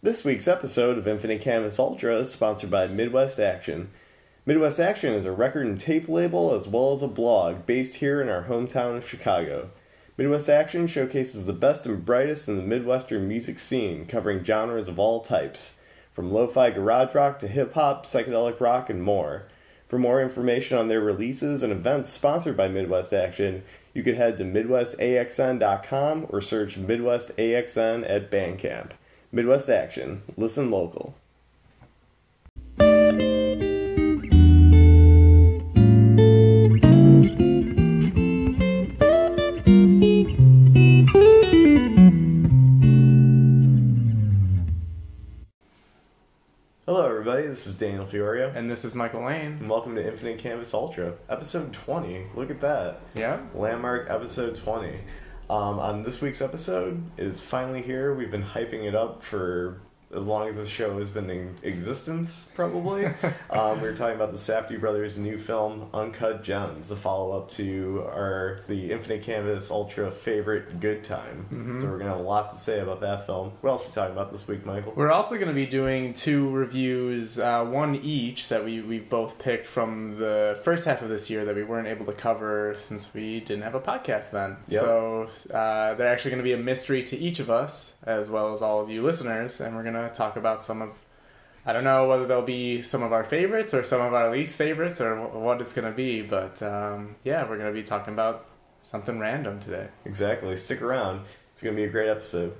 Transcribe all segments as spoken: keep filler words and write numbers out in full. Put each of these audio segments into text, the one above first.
This week's episode of Infinite Canvas Ultra is sponsored by Midwest Action. Midwest Action is a record and tape label as well as a blog based here in our hometown of Chicago. Midwest Action showcases the best and brightest in the Midwestern music scene, covering genres of all types, from lo-fi garage rock to hip-hop, psychedelic rock, and more. For more information on their releases and events sponsored by Midwest Action, you could head to midwest a x n dot com or search Midwest A X N at Bandcamp. Midwest Action. Listen local. Hello everybody, this is Daniel Fiorio. And this is Michael Lane. And welcome to Infinite Canvas Ultra, episode twenty. Look at that. Yeah. Landmark episode twenty. Um, on this week's episode, it is finally here. We've been hyping it up for as long as this show has been in existence, probably. um, we were talking about the Safdie brothers' new film, Uncut Gems, the follow-up to our the Infinite Canvas Ultra favorite Good Time. Mm-hmm. So we're going to have a lot to say about that film. What else are we talking about this week, Michael? We're also going to be doing two reviews, uh, one each, that we, we both picked from the first half of this year that we weren't able to cover since we didn't have a podcast then. Yep. So uh, they're actually going to be a mystery to each of us, as well as all of you listeners, and we're going to talk about some of, I don't know whether they'll be some of our favorites or some of our least favorites or what it's going to be, but um, yeah, we're going to be talking about something random today. Exactly. Stick around. It's going to be a great episode.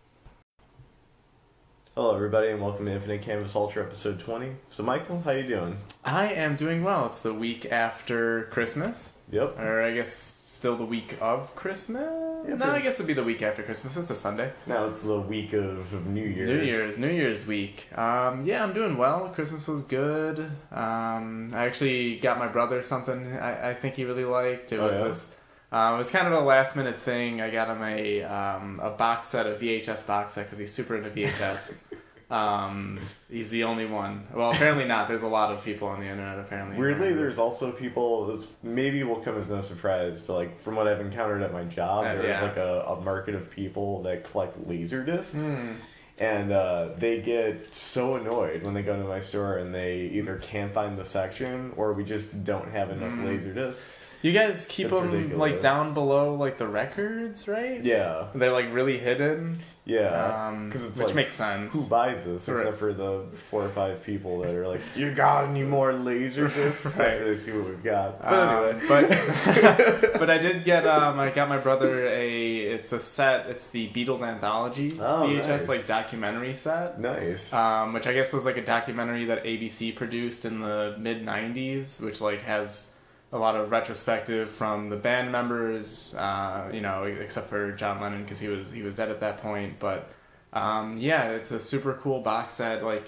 Hello everybody and welcome to Infinite Canvas Ultra episode twenty. So Michael, how you doing? I am doing well. It's the week after Christmas. Yep. Or I guess still the week of Christmas? Yeah, no, I guess it'd be the week after Christmas. It's a Sunday. Now it's the week of, of New Year's. New Year's, New Year's week. Um, yeah, I'm doing well. Christmas was good. Um, I actually got my brother something I, I think he really liked. It Oh, was yeah? this. Um, it was kind of a last minute thing. I got him a um, a box set, a V H S box set, because he's super into V H S. Um, he's the only one. Well, apparently not. There's a lot of people on the internet, apparently. Weirdly, there's also people, this maybe will come as no surprise, but like from what I've encountered at my job, Uh, there's yeah. like a, a market of people that collect laser discs. Hmm. And uh, they get so annoyed when they go to my store and they either can't find the section or we just don't have enough Mm. laser discs. You guys keep That's them ridiculous. like down below like the records, right? Yeah, They're like really hidden. yeah. Um, Because it's which like, makes sense. who buys this Right. except for the four or five people that are like, you got any more laser discs? Right. After they see what we've got. But Um, anyway. but but I did get um I got my brother a it's a set. It's the Beatles anthology Oh, V H S nice. like documentary set. Nice. Um, which I guess was like a documentary that A B C produced in the mid nineties, which like has a lot of retrospective from the band members, uh, you know, except for John Lennon because he was he was dead at that point. But um, yeah, it's a super cool box set. Like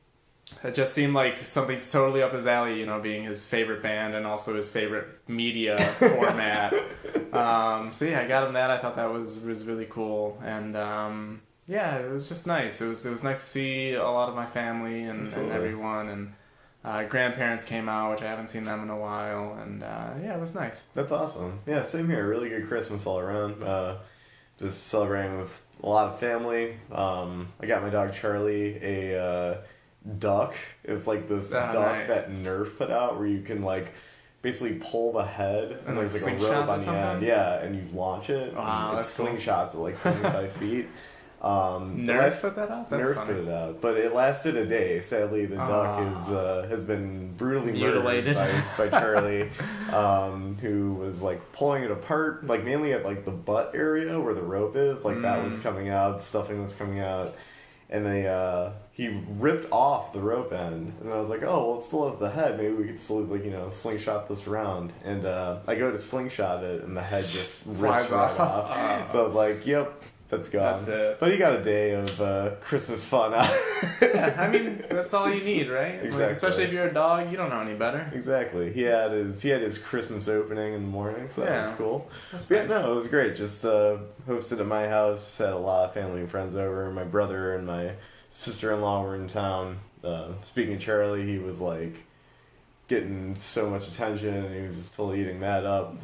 it just seemed like something totally up his alley, you know, being his favorite band and also his favorite media format. Um, so yeah, I got him that. I thought that was was really cool, and um, yeah, it was just nice. It was it was nice to see a lot of my family and, and Absolutely. everyone, and uh, grandparents came out, which I haven't seen them in a while, and uh, yeah, it was nice. That's awesome. Yeah, same here. Really good Christmas all around. Uh, just celebrating with a lot of family. Um, I got my dog Charlie a uh, duck. It's like this Oh, duck nice. that Nerf put out where you can like basically pull the head and, And, there's like, like a rope slingshots or on the end. something? Yeah, and you launch it. Wow, and that's it's cool. slingshots at like seventy-five feet. Um, the Nerf last- put that out? That's Nerf funny. put it out, but it lasted a day. Sadly, the duck Aw. is uh, has been brutally Mutilated. murdered by, by Charlie, um, who was like pulling it apart, like mainly at like the butt area where the rope is. Like that was Mm. coming out, stuffing was coming out, and they uh, he ripped off the rope end, and I was like, oh well, it still has the head. Maybe we could still like you know slingshot this around. And uh, I go to slingshot it, and the head just rips Flies right off. off. Oh. So I was like, yep. That's gone. That's it. But he got a day of uh, Christmas fun out. Yeah, I mean that's all you need, right? Like, Exactly. especially if you're a dog, you don't know any better. Exactly. He had his he had his Christmas opening in the morning, so that Yeah. was cool. That's But yeah, nice. no, it was great. Just uh, hosted at my house, had a lot of family and friends over. My brother and my sister-in-law were in town. Uh, speaking of Charlie, he was like getting so much attention, and he was just totally eating that up. His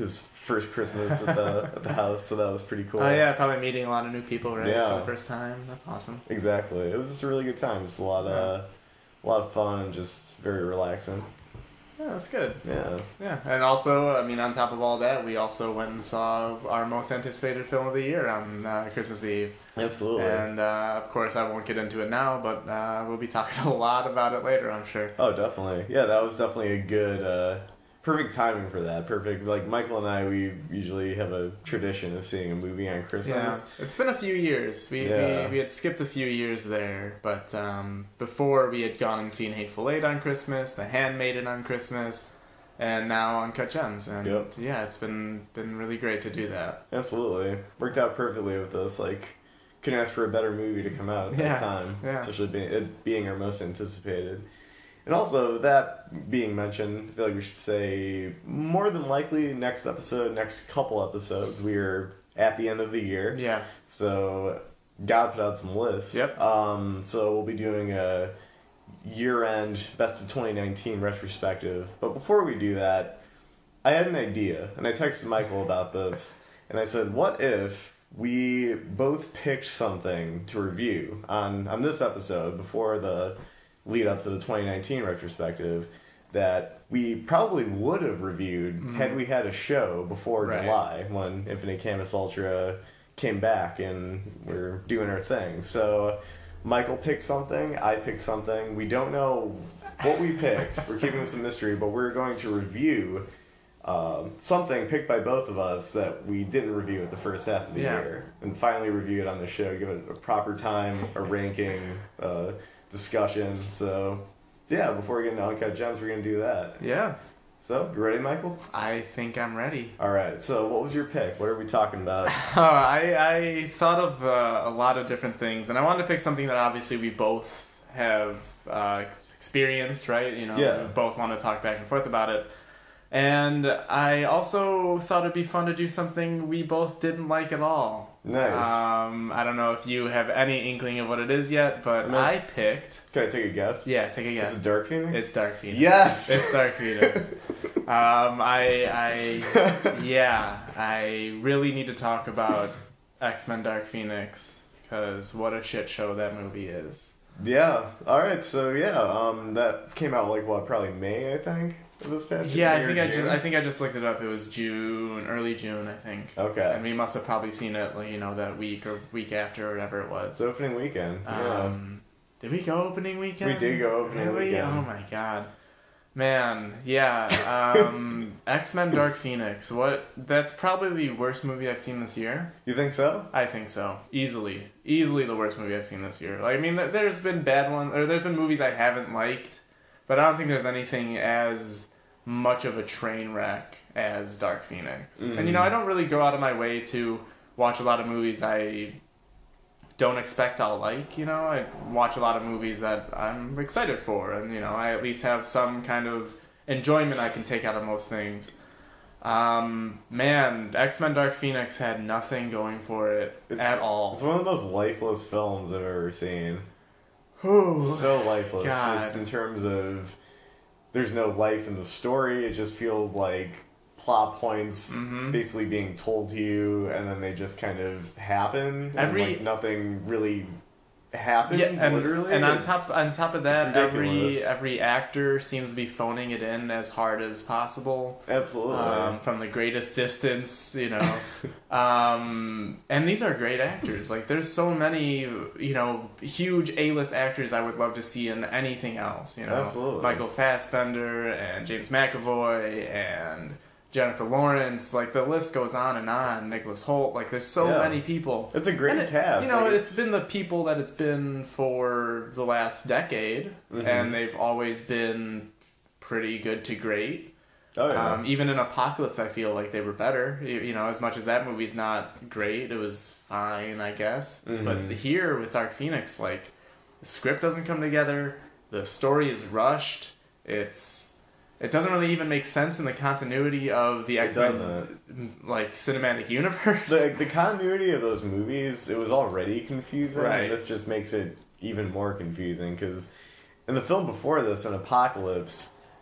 first Christmas at the at the house, so that was pretty cool. Oh yeah, probably meeting a lot of new people, right? Yeah. For the first time. That's awesome. Exactly. It was just a really good time. Just a lot of a lot of fun and just very relaxing. Yeah, that's good. Yeah. Yeah, and also, I mean, on top of all that, we also went and saw our most anticipated film of the year on uh, Christmas Eve. Absolutely. And, uh, of course, I won't get into it now, but uh, we'll be talking a lot about it later, I'm sure. Oh, definitely. Yeah, that was definitely a good, uh, perfect timing for that. Perfect. Like, Michael and I, we usually have a tradition of seeing a movie on Christmas. Yeah, it's been a few years. We, Yeah. we, we had skipped a few years there, but um, before we had gone and seen Hateful Eight on Christmas, The Handmaiden on Christmas, and now Uncut Gems. And Yep. yeah, it's been been really great to do that. Absolutely. Worked out perfectly with us. Like, couldn't ask for a better movie to come out at Yeah, that time. yeah. Especially being, it being our most anticipated. And also, that being mentioned, I feel like we should say more than likely next episode, next couple episodes, we are at the end of the year. Yeah. So, gotta put out some lists. Yep. Um, so, we'll be doing a year-end Best of twenty nineteen retrospective. But before we do that, I had an idea, and I texted Michael about this, and I said, what if we both picked something to review on, on this episode before the lead up to the twenty nineteen retrospective that we probably would have reviewed Mhm. had we had a show before Right. July when Infinite Canvas Ultra came back and we're doing our thing. So Michael picked something, I picked something. We don't know what we picked. We're keeping this a mystery, but we're going to review um, something picked by both of us that we didn't review at the first half of the Yeah. year, and finally review it on the show, give it a proper time, a ranking, uh, discussion. So, yeah, before we get into Uncut Gems, we're going to do that. Yeah. So, you ready, Michael? I think I'm ready. All right, so what was your pick? What are we talking about? Uh, I, I thought of uh, a lot of different things, and I wanted to pick something that obviously we both have uh, experienced, right? You know, Yeah. we both want to talk back and forth about it. And I also thought it'd be fun to do something we both didn't like at all. Nice. Um, I don't know if you have any inkling of what it is yet, but I mean- I picked. Can I take a guess? Yeah, take a guess. Is it Dark Phoenix? It's Dark Phoenix. Yes! It's Dark Phoenix. um, I, I, yeah, I really need to talk about X-Men Dark Phoenix, because what a shit show that movie is. Yeah. All right. So yeah, um, that came out like what, probably May, I think, of this past year. Yeah, I May or think I just, June? I think I just looked it up. It was June, early June, I think. Okay. And we must have probably seen it, like, you know, that week or week after or whatever it was. It's opening weekend. Yeah. Um, did we go opening weekend? We did go opening really? weekend. Oh my god. Man, yeah. Um, X-Men Dark Phoenix. What? That's probably the worst movie I've seen this year. You think so? I think so. Easily. Easily the worst movie I've seen this year. Like, I mean, th- there's been bad ones, or there's been movies I haven't liked, but I don't think there's anything as much of a train wreck as Dark Phoenix. Mm. And, you know, I don't really go out of my way to watch a lot of movies I don't expect I'll like, you know? I watch a lot of movies that I'm excited for, and, you know, I at least have some kind of enjoyment I can take out of most things. Um, man, X-Men Dark Phoenix had nothing going for it It's, at all. It's one of the most lifeless films I've ever seen. Whew. So lifeless. God. Just in terms of there's no life in the story. It just feels like plot points Mhm. basically being told to you, and then they just kind of happen. Every- and like nothing really happens. Yeah, and, literally, and on It's- top on top of that, it's every ridiculous. every actor seems to be phoning it in as hard as possible. absolutely. Um, from the greatest distance, you know. um, and these are great actors. Like, there's so many, you know, huge A-list actors I would love to see in anything else, you know. Absolutely. Michael Fassbender and James McAvoy and Jennifer Lawrence. Like, the list goes on and on. Nicholas Hoult. Like, there's so Yeah. many people. It's a great And it- cast. You know, Like, it's been the people that it's been for the last decade, Mhm. and they've always been pretty good to great. Oh yeah. Um, even in Apocalypse, I feel like they were better. You, you know, as much as that movie's not great, it was fine, I guess. Mhm. But here with Dark Phoenix, like, the script doesn't come together, the story is rushed, it's it doesn't really even make sense in the continuity of the It X-Men like cinematic universe. the the continuity of those movies, it was already confusing. Right. And this just makes it even more confusing because in the film before this, in Apocalypse,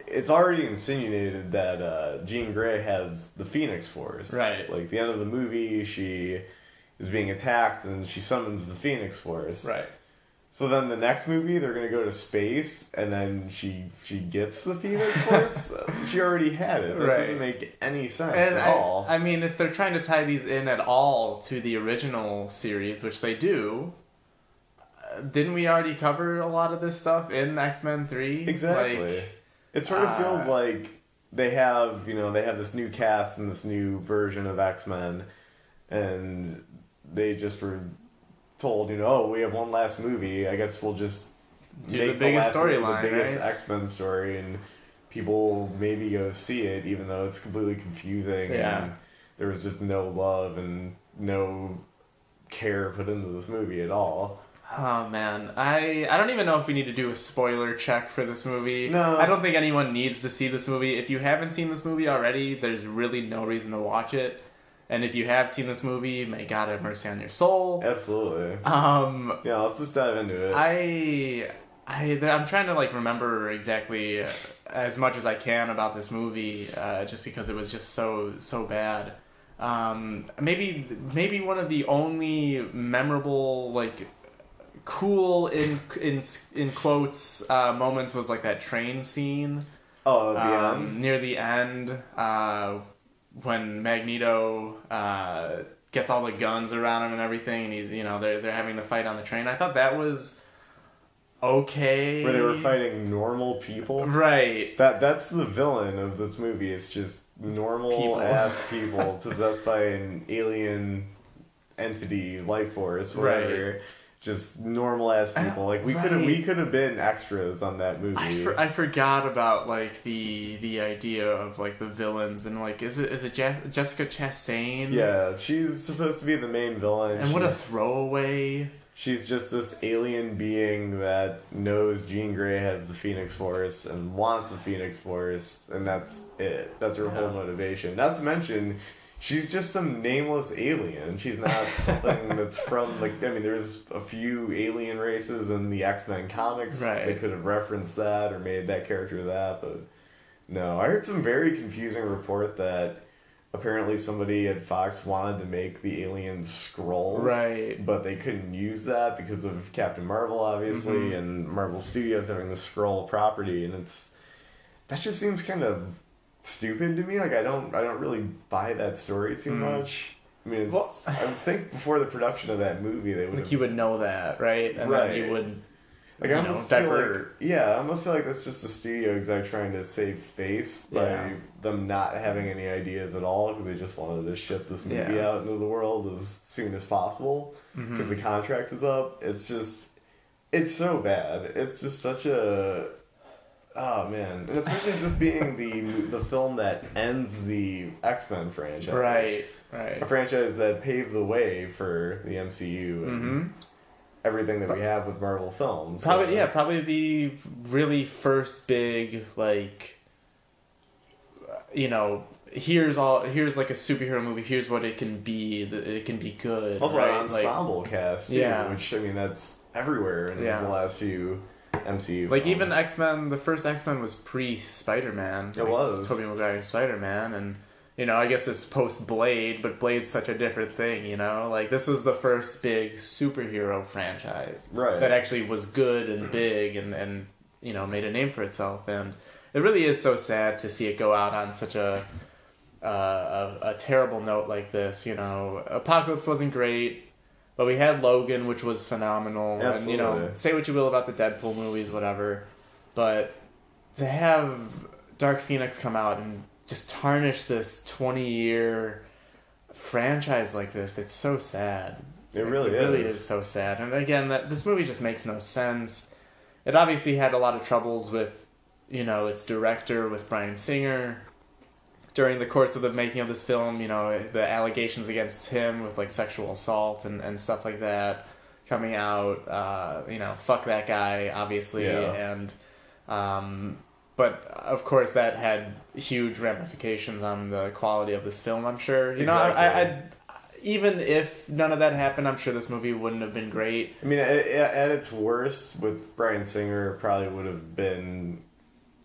it's already insinuated that uh, Jean Grey has the Phoenix Force. Right. Like, the end of the movie, she is being attacked and she summons the Phoenix Force. Right. So then the next movie, they're going to go to space, and then she she gets the Phoenix Force? She already had it. That Right. doesn't make any sense And at I, all. I mean, if they're trying to tie these in at all to the original series, which they do, uh, didn't we already cover a lot of this stuff in X-Men three? Exactly. Like, it sort of uh, feels like they have, you know, they have this new cast and this new version of X-Men, and they just were told, you know, oh, we have one last movie. I guess we'll just Do make the biggest last movie storyline, the biggest right? X-Men story, and people maybe go see it, even though it's completely confusing. Yeah. And there was just no love and no care put into this movie at all. Oh man, I I don't even know if we need to do a spoiler check for this movie. No. I don't think anyone needs to see this movie. If you haven't seen this movie already, there's really no reason to watch it. And if you have seen this movie, may God have mercy on your soul. Absolutely. Um, Yeah, let's just dive into it. I I I'm trying to like remember exactly uh, as much as I can about this movie, uh, just because it was just so so bad. Um, maybe maybe one of the only memorable like cool in in in quotes uh, moments was like that train scene. oh, the um, end? near the end, uh, when Magneto uh, gets all the guns around him and everything, and he's you know they're they're having the fight on the train. I thought that was okay. Where they were fighting normal people. Right. That that's the villain of this movie. It's just normal People. ass people possessed by an alien entity, life force, whatever. Right. Just normal ass people. Like we could have Right. we could have been extras on that movie. I, for, I forgot about like the the idea of like the villains and like is it is it Je- Jessica Chastain? Yeah, she's supposed to be the main villain. And what a She's- throwaway. She's just this alien being that knows Jean Grey has the Phoenix Force and wants the Phoenix Force, and that's it. That's her whole Yeah. motivation. Not to mention, she's just some nameless alien. She's not something that's from, like, I mean, there's a few alien races in the X-Men comics. Right. They could have referenced that or made that character that, but no. I heard some very confusing report that apparently somebody at Fox wanted to make the aliens Skrulls. Right. But they couldn't use that because of Captain Marvel, obviously, Mhm. and Marvel Studios having the Skrull property, and it's that just seems kind of stupid to me. Like I don't, I don't really buy that story too Mm. much. I mean, it's, Well- I would think before the production of that movie, they would Like have, you would know that, right? And Right. then you would like you I know, almost feel divert. like, yeah, I almost feel like that's just the studio exec trying to save face by Yeah. them not having any ideas at all because they just wanted to ship this movie Yeah. out into the world as soon as possible. Mhm. Because the contract is up. It's just, it's so bad. It's just such a, oh man, and especially just being the the film that ends the X-Men franchise, Right, right. A franchise that paved the way for the M C U and Mm-hmm. everything that we have with Marvel films. Probably, So- yeah, probably the really first big like, you know, here's all here's like a superhero movie. Here's what it can be. that It can be good. Also, right? an ensemble cast, too, Yeah. which I mean that's everywhere in Yeah. the last few M C U. Like, like films. even X Men. The first X Men was pre Spider Man. It was. Tobey Maguire Spider Man, and you know, I guess it's post Blade, but Blade's such a different thing. You know, like this was the first big superhero franchise Right. that actually was good and big and and you know made a name for itself. And it really is so sad to see it go out on such a uh, a, a terrible note like this. You know, Apocalypse wasn't great, but we had Logan, which was phenomenal. And you know, Absolutely. say what you will about the Deadpool movies, whatever, but to have Dark Phoenix come out and just tarnish this twenty year franchise like this, it's so sad. It really it really is. is so sad. And again, that this movie just makes no sense. It obviously had a lot of troubles with, you know, its director, with Bryan Singer. During the course of the making of this film, you know, the allegations against him with like sexual assault and, and stuff like that coming out. Uh, you know, fuck that guy, obviously, Yeah. and um, but of course that had huge ramifications on the quality of this film. I'm sure. You know, I, I, Exactly. I even if none of that happened, I'm sure this movie wouldn't have been great. I mean, at, at its worst, with Bryan Singer, it probably would have been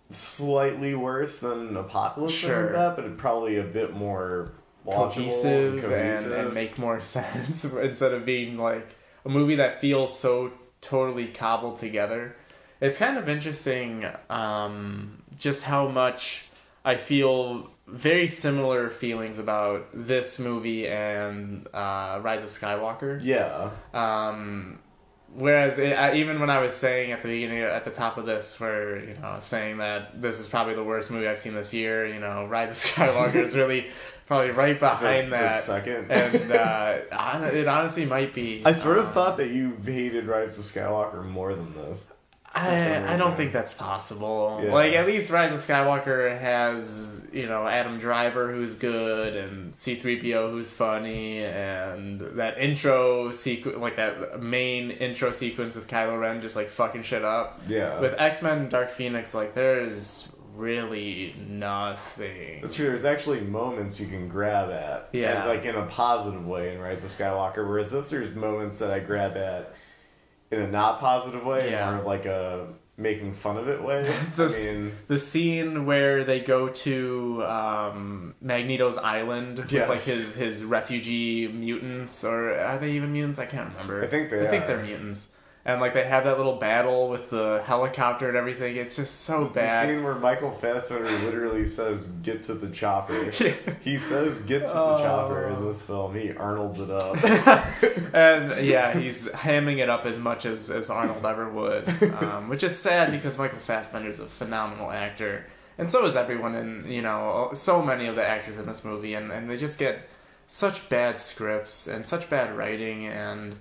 slightly worse than Apocalypse Sure. like that, but it probably a bit more watchable cohesive, and cohesive. And, and make more sense instead of being like a movie that feels so totally cobbled together. It's kind of interesting um, just how much I feel very similar feelings about this movie and uh, Rise of Skywalker. Yeah. Um, whereas it, I, even when I was saying at the beginning, at the top of this, where you know saying that this is probably the worst movie I've seen this year, you know, Rise of Skywalker is really probably right behind Is it- that. is it second? And uh, hon- it honestly might be. I sort of um, thought that you hated Rise of Skywalker more than this. some I, I don't reason. think that's possible. Yeah. Like, at least Rise of Skywalker has, you know, Adam Driver who's good, and C three P O who's funny, and that intro sequence, like that main intro sequence with Kylo Ren just, like, fucking shit up. Yeah. With X-Men Dark Phoenix, like, there's really nothing. That's true. There's actually moments you can grab at. Yeah. And, like, in a positive way in Rise of Skywalker, whereas this, there's moments that I grab at in a not positive way, Yeah. or like a making fun of it way. The, I s- mean, the scene where they go to um, Magneto's island with Yes. like his, his refugee mutants, or are they even mutants? I can't remember. I think they I think are. they're mutants. And like they have that little battle with the helicopter and everything. It's just so the bad. scene where Michael Fassbender literally says, "Get to the chopper." Yeah. He says, "Get to the Oh. chopper" in this film. He Arnolds it up. And yeah, he's hamming it up as much as, as Arnold ever would, um, which is sad because Michael Fassbender's a phenomenal actor, and so is everyone in, you know, so many of the actors in this movie, and, and they just get such bad scripts and such bad writing, and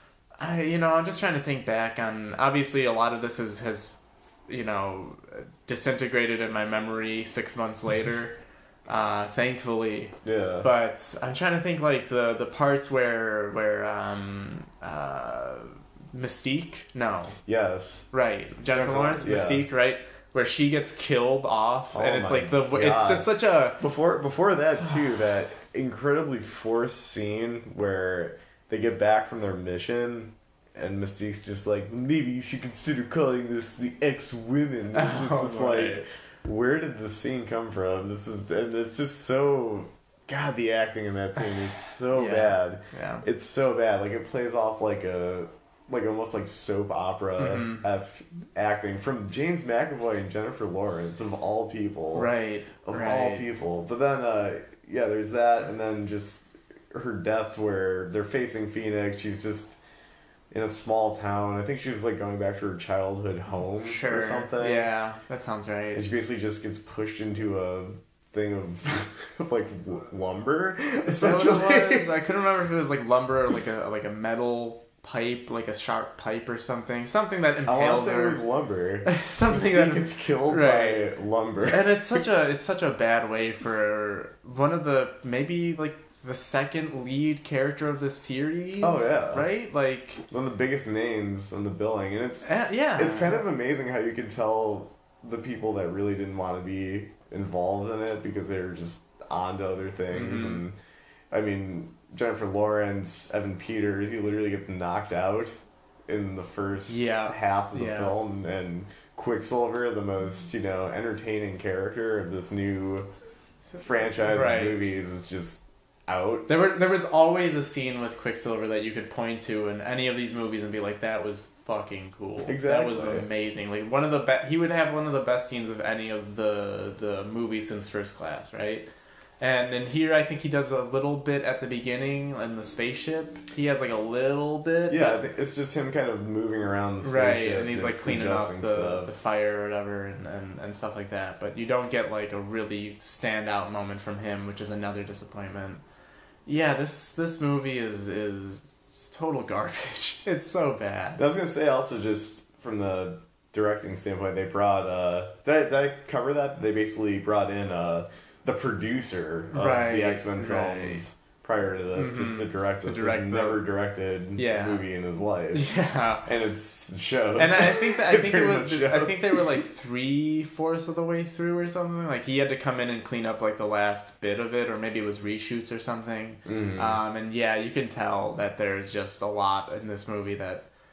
I, you know, I'm just trying to think back on, obviously a lot of this is, has, you know, disintegrated in my memory six months later, uh, thankfully. Yeah. But I'm trying to think like the, the parts where where um uh Mystique no Yes. right Jennifer Jennifer Lawrence Lawrence, yeah. Mystique, right, where she gets killed off, Oh and it's my like the it's God. just such a Before before that too, that incredibly forced scene where they get back from their mission and Mystique's just like, maybe you should consider calling this the X-Women. It's just Oh, this, right. like, where did this scene come from? This is, and it's just so, God, the acting in that scene is so Yeah. bad. yeah It's so bad. Like, it plays off like a, like almost like soap opera esque acting from James McAvoy and Jennifer Lawrence, of all people. right Of right all people. But then, uh, yeah, there's that, and then just her death where they're facing Phoenix. She's just in a small town. I think she was like going back to her childhood home sure or something. yeah that sounds And right she basically just gets pushed into a thing of, of like w- lumber. Is that what essentially. it was? I couldn't remember if it was like lumber or like a like a metal pipe, like a sharp pipe or something, something that I want impales to say her. it was lumber. Something Mystique that gets killed right. by lumber. And it's such a it's such a bad way for one of the maybe like the second lead character of the series. Oh, yeah. right? Like One of the biggest names on the billing, and it's uh, yeah, it's kind of amazing how you can tell the people that really didn't want to be involved in it because they were just on to other things. Mhm. And I mean, Jennifer Lawrence, Evan Peters, he literally gets knocked out in the first Yeah. half of the Yeah. film, and Quicksilver, the most, you know, entertaining character of this new franchise Right. of movies, is just out. There were there was always a scene with Quicksilver that you could point to in any of these movies and be like, that was fucking cool. That was Exactly. amazing. Like one of the be- he would have one of the best scenes of any of the the movies since First Class, right? And and here I think he does a little bit at the beginning in the spaceship. He has like a little bit. Yeah, I but- think it's just him kind of moving around the right, spaceship, and he's like just cleaning up adjusting the, stuff. the fire or whatever and, and, and stuff like that. But you don't get like a really standout moment from him, which is another disappointment. Yeah, this this movie is is total garbage. It's so bad. I was gonna say also just from the directing standpoint, they brought uh did I, did I cover that? They basically brought in uh the producer of Right, the X-Men right. films prior to this Mhm. just to direct To this. direct He's the- never directed Yeah. a movie in his life. Yeah. And it's shows. And I think that I think it very was much I shows. think they were like three fourths of the way through or something. Like he had to come in and clean up like the last bit of it, or maybe it was reshoots or something. Mhm. Um, and yeah, you can tell that there's just a lot in this movie that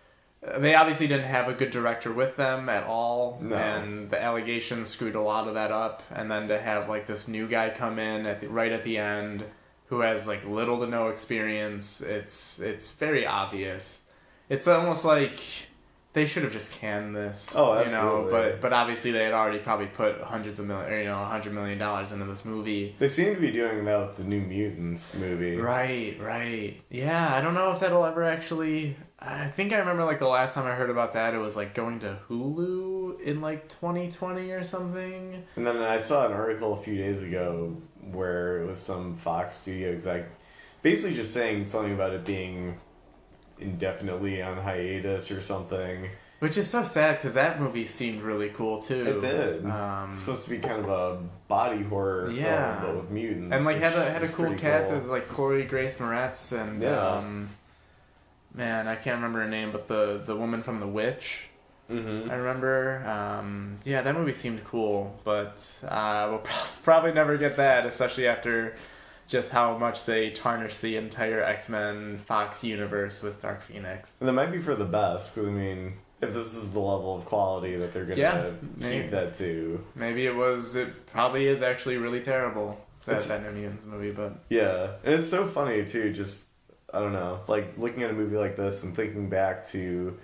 they obviously didn't have a good director with them at all, No. and the allegations screwed a lot of that up. And then to have like this new guy come in at the, right at the end, who has like little to no experience, it's it's very obvious. It's almost like they should have just canned this. Oh, you know, absolutely. but but obviously they had already probably put hundreds of million, or, you know, a hundred million dollars into this movie. They seem to be doing that with the New Mutants movie. Right, right. Yeah, I don't know if that'll ever actually. I think I remember like the last time I heard about that, it was like going to Hulu in like twenty twenty or something. And then I saw an article a few days ago where it was some Fox studio exec basically just saying something about it being indefinitely on hiatus or something. Which is so sad because that movie seemed really cool too. It did. Um, It's supposed to be kind of a body horror Yeah. film, but with mutants. and like had a which had a is cool pretty cast cool. as like Chloe Grace Moretz and Yeah. um, man, I can't remember her name, but the the woman from The Witch. Mhm. I remember. Um, yeah, that movie seemed cool, but uh, we'll pro- probably never get that, especially after just how much they tarnished the entire X-Men Fox universe with Dark Phoenix. And that might be for the best, because I mean, if this is the level of quality that they're going to Yeah, maybe. keep that to. Maybe it was. It probably is actually really terrible. That It's- that New Mutants movie, but Yeah, and it's so funny too. Just I don't know, like looking at a movie like this and thinking back to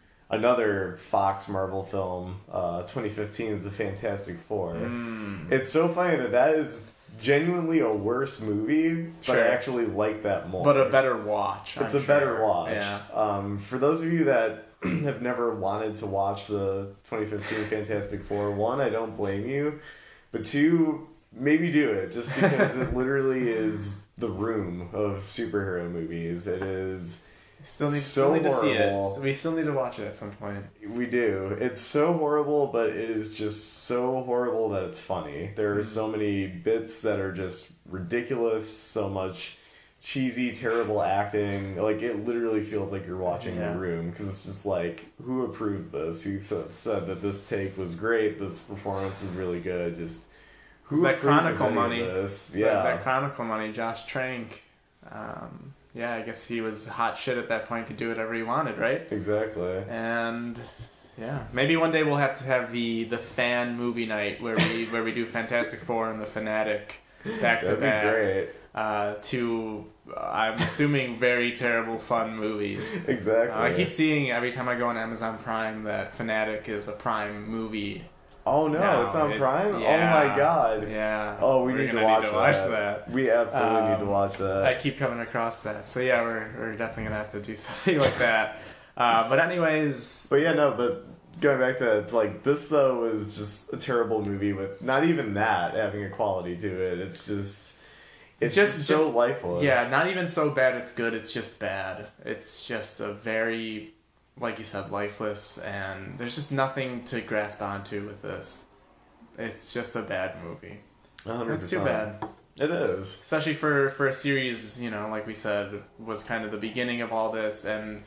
another Fox Marvel film, uh, twenty fifteen is the Fantastic Four. mm, It's so funny that that is genuinely a worse movie, but Sure. I actually like that more. but a better watch. It's I'm a better sure. watch. Yeah. Um, for those of you that have never wanted to watch the twenty fifteen Fantastic Four, one, I don't blame you, but two, maybe do it just because it literally is the room of superhero movies. It is. Still need, So still need to see horrible. it. We still need to watch it at some point. We do. It's so horrible, but it is just so horrible that it's funny. There are so many bits that are just ridiculous, so much cheesy, terrible acting. Like, it literally feels like you're watching Yeah. The Room, because it's just like, who approved this? Who said, said that this take was great, this performance is really good? Just, who It's that approved of Chronicle any of money. this? That- Yeah. That, Chronicle money, Josh Trank. Um, yeah, I guess he was hot shit at that point, could do whatever he wanted, right? Exactly. And yeah, maybe one day we'll have to have the the fan movie night where we where we do Fantastic Four and the Fanatic back to That'd be back. great. Uh, two, uh, I'm assuming very terrible fun movies. Exactly. Uh, I keep seeing every time I go on Amazon Prime that Fanatic is a Prime movie. Oh no, now. it's on It- Prime? yeah, Oh my god. Yeah. Oh, we We're need to, gonna watch, need to that. watch that. We absolutely need to Um, watch that. I keep coming across that. So yeah, we're we're definitely gonna have to do something like that. Uh, but anyways, But yeah, no, but going back to that, it's like, this though is just a terrible movie with not even that having a quality to it. It's just, it's Just- just, so just- lifeless. yeah, not even so bad it's good. It's just bad. It's just a very, like you said, lifeless, and there's just nothing to grasp onto with this. It's just a bad movie. one hundred percent. It's too bad. It is. Especially for, for a series, you know, like we said, was kind of the beginning of all this, and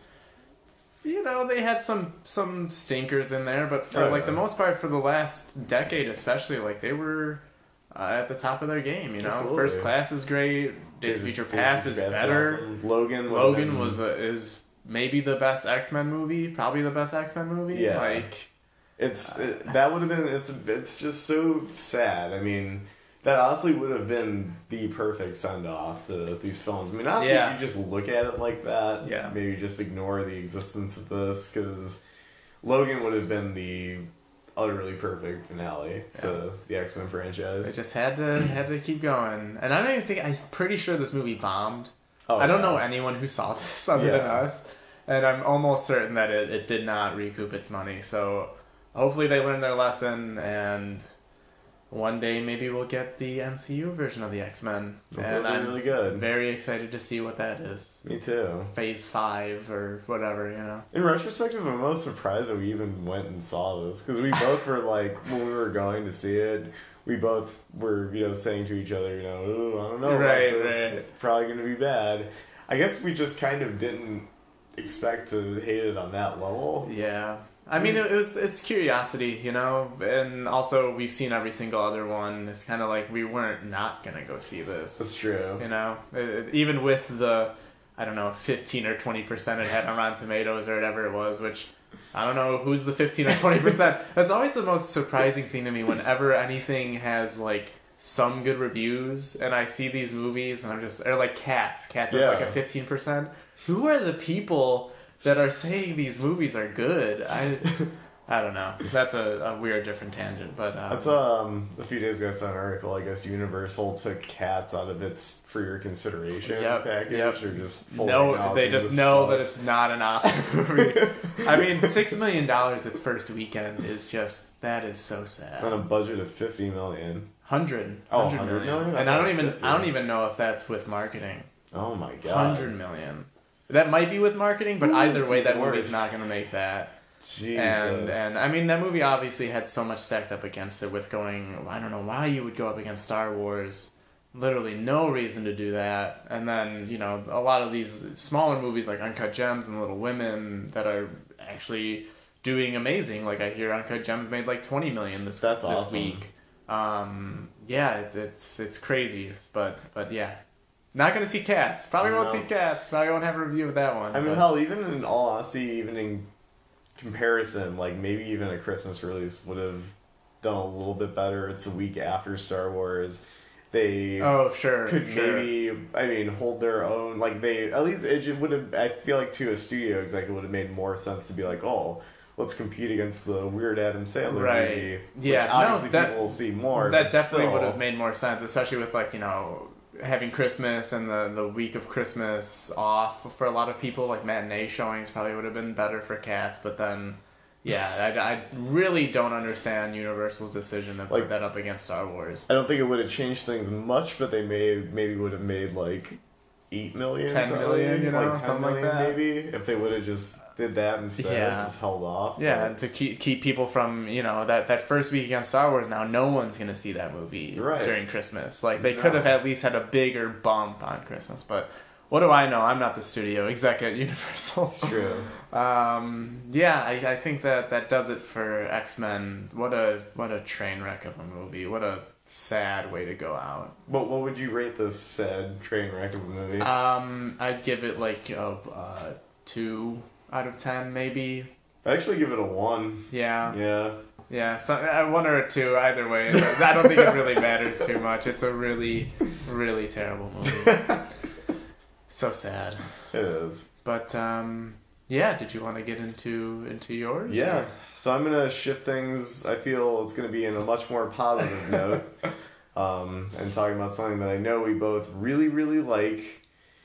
you know, they had some some stinkers in there, but for Oh, like yeah. the most part, for the last decade especially, like they were uh, at the top of their game. You know, Absolutely. First Class is great. Days of Future Past is Days of Future Past better. awesome. Logan. would've Logan been- was a, is maybe the best X-Men movie, probably the best X-Men movie. Yeah. Like It's it, that would have been. It's it's just so sad. I mean, that honestly would have been the perfect send off to these films. I mean, honestly, Yeah. if you just look at it like that, Yeah. maybe just ignore the existence of this, because Logan would have been the utterly perfect finale to the X Men they franchise. just had to had to keep going. And I don't even think I'm pretty sure this movie bombed. Oh, I don't yeah. know anyone who saw this other than Yeah. us, and I'm almost certain that it, it did not recoup its money. So hopefully they learned their lesson, and one day maybe we'll get the M C U version of the X-Men. Hopefully And they're I'm really good. very excited to see what that is. Me too. Phase five or whatever, you know. In retrospective, I'm most surprised that we even went and saw this, because we both were like, when we were going to see it, we both were, you know, saying to each other, you know, "Ooh, I don't know, about Right, this. right. It's probably going to be bad." I guess we just kind of didn't expect to hate it on that level. Yeah. I mean, it, it was it's curiosity, you know, and also we've seen every single other one. It's kind of like we weren't not gonna go see this. That's true. You know, It- it- even with the I don't know, fifteen or twenty percent it had on Rotten Tomatoes or whatever it was, which I don't know who's the fifteen or twenty percent. That's always the most surprising thing to me whenever anything has like some good reviews and I see these movies and I'm just, or like Cats. Cats is Yeah. like a fifteen percent. Who are the people that are saying these movies are good? I I don't know. That's a, a weird, different tangent, but um, That's um a few days ago I saw an article. I guess Universal took Cats out of its for your consideration Yep, package, yep. or just fully no, acknowledging they just this know that sucks. it's not an Oscar movie. I mean, six million dollars its first weekend is just, that is so sad. on a budget of fifty million. Hundred, Oh, hundred one hundred million, million? I and I thought don't it was even, fifty. I don't even know if that's with marketing. Oh my god, Hundred million. That might be with marketing, but Ooh, either it's way, that even movie's worse. not going to make that. Jesus. And and I mean, that movie obviously had so much stacked up against it with going. I don't know why you would go up against Star Wars. Literally no reason to do that. And then, you know, a lot of these smaller movies like Uncut Gems and Little Women that are actually doing amazing. Like I hear Uncut Gems made like twenty million this That's this awesome. week. Um, yeah, it's it's it's crazy, but but yeah, not gonna see Cats. Probably won't No. see Cats. Probably won't have a review of that one. I mean, but- hell, even in all honesty, even in comparison, like maybe even a Christmas release would have done a little bit better. It's the week after Star Wars. They oh sure, could sure. maybe, I mean, hold their own. Like they, at least it would have. I feel like to a studio exec, it would have made more sense to be like, oh, let's compete against the weird Adam Sandler Right. movie, Yeah, which no, obviously that- people will see more. That but definitely still, would have made more sense, especially with like, you know, having Christmas and the, the week of Christmas off for a lot of people. Like matinee showings probably would have been better for Cats, but then yeah, I, I really don't understand Universal's decision to put Like- that up against Star Wars. I don't think it would have changed things much, but they may maybe would have made like eight million, ten probably, million, you know, like ten something like million that. maybe if they would have just did that instead, Yeah. just held off. Yeah, but- and to keep keep people from, you know, that, that first week against Star Wars, now no one's going to see that movie Right. during Christmas. Like, they No. could have at least had a bigger bump on Christmas, but what do I know? I'm not the studio exec at Universal. It's true. Um, yeah, I, I think that that does it for X-Men. What a what a train wreck of a movie. What a sad way to go out. What what would you rate this sad train wreck of a movie? Um, I'd give it like a uh, two out of ten, maybe. I'd actually give it a one. Yeah, Yeah. yeah. So, uh, one or a two, either way. I don't think it really matters too much. It's a really, really terrible movie. So sad. It is. But um, yeah. Did you want to get into into yours? Yeah. So I'm gonna shift things. I feel it's gonna be in a much more positive note, um, and talking about something that I know we both really, really like,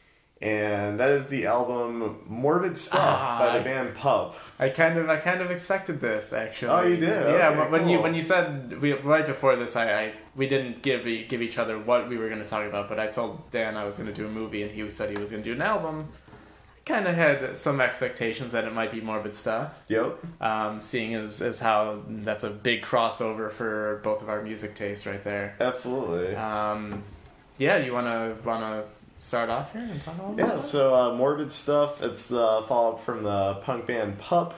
and that is the album "Morbid Stuff" Ah, by the band Pup. I kind of, I kind of expected this actually. Oh, you did? Yeah. Okay, when- when you cool. when you said we, right before this, I, I we didn't give e- give each other what we were going to talk about, but I told Dan I was going to do a movie, and he said he was going to do an album. Kind of had some expectations that it might be Morbid Stuff. Yep. Um, seeing as as how that's a big crossover for both of our music tastes right there. Absolutely. Um, yeah, you wanna wanna start off here and talk about Yeah, that? so uh, Morbid Stuff, it's the follow-up from the punk band Pup.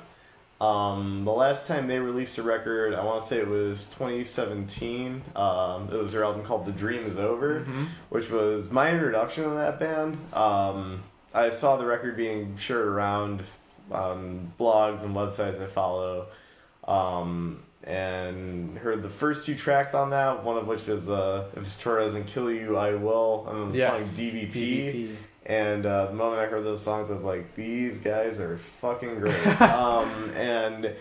Um, the last time they released a record, I want to say it was twenty seventeen. Um, it was their album called The Dream Is Over, Mhm. which was my introduction to that band. Um, I saw the record being shared around on blogs and websites I follow, um, and heard the first two tracks on that, one of which is uh, If This Tour Doesn't Kill You, I Will, and then the Yes, song D V P. D V P. And uh, the moment I heard those songs, I was like, these guys are fucking great. um, and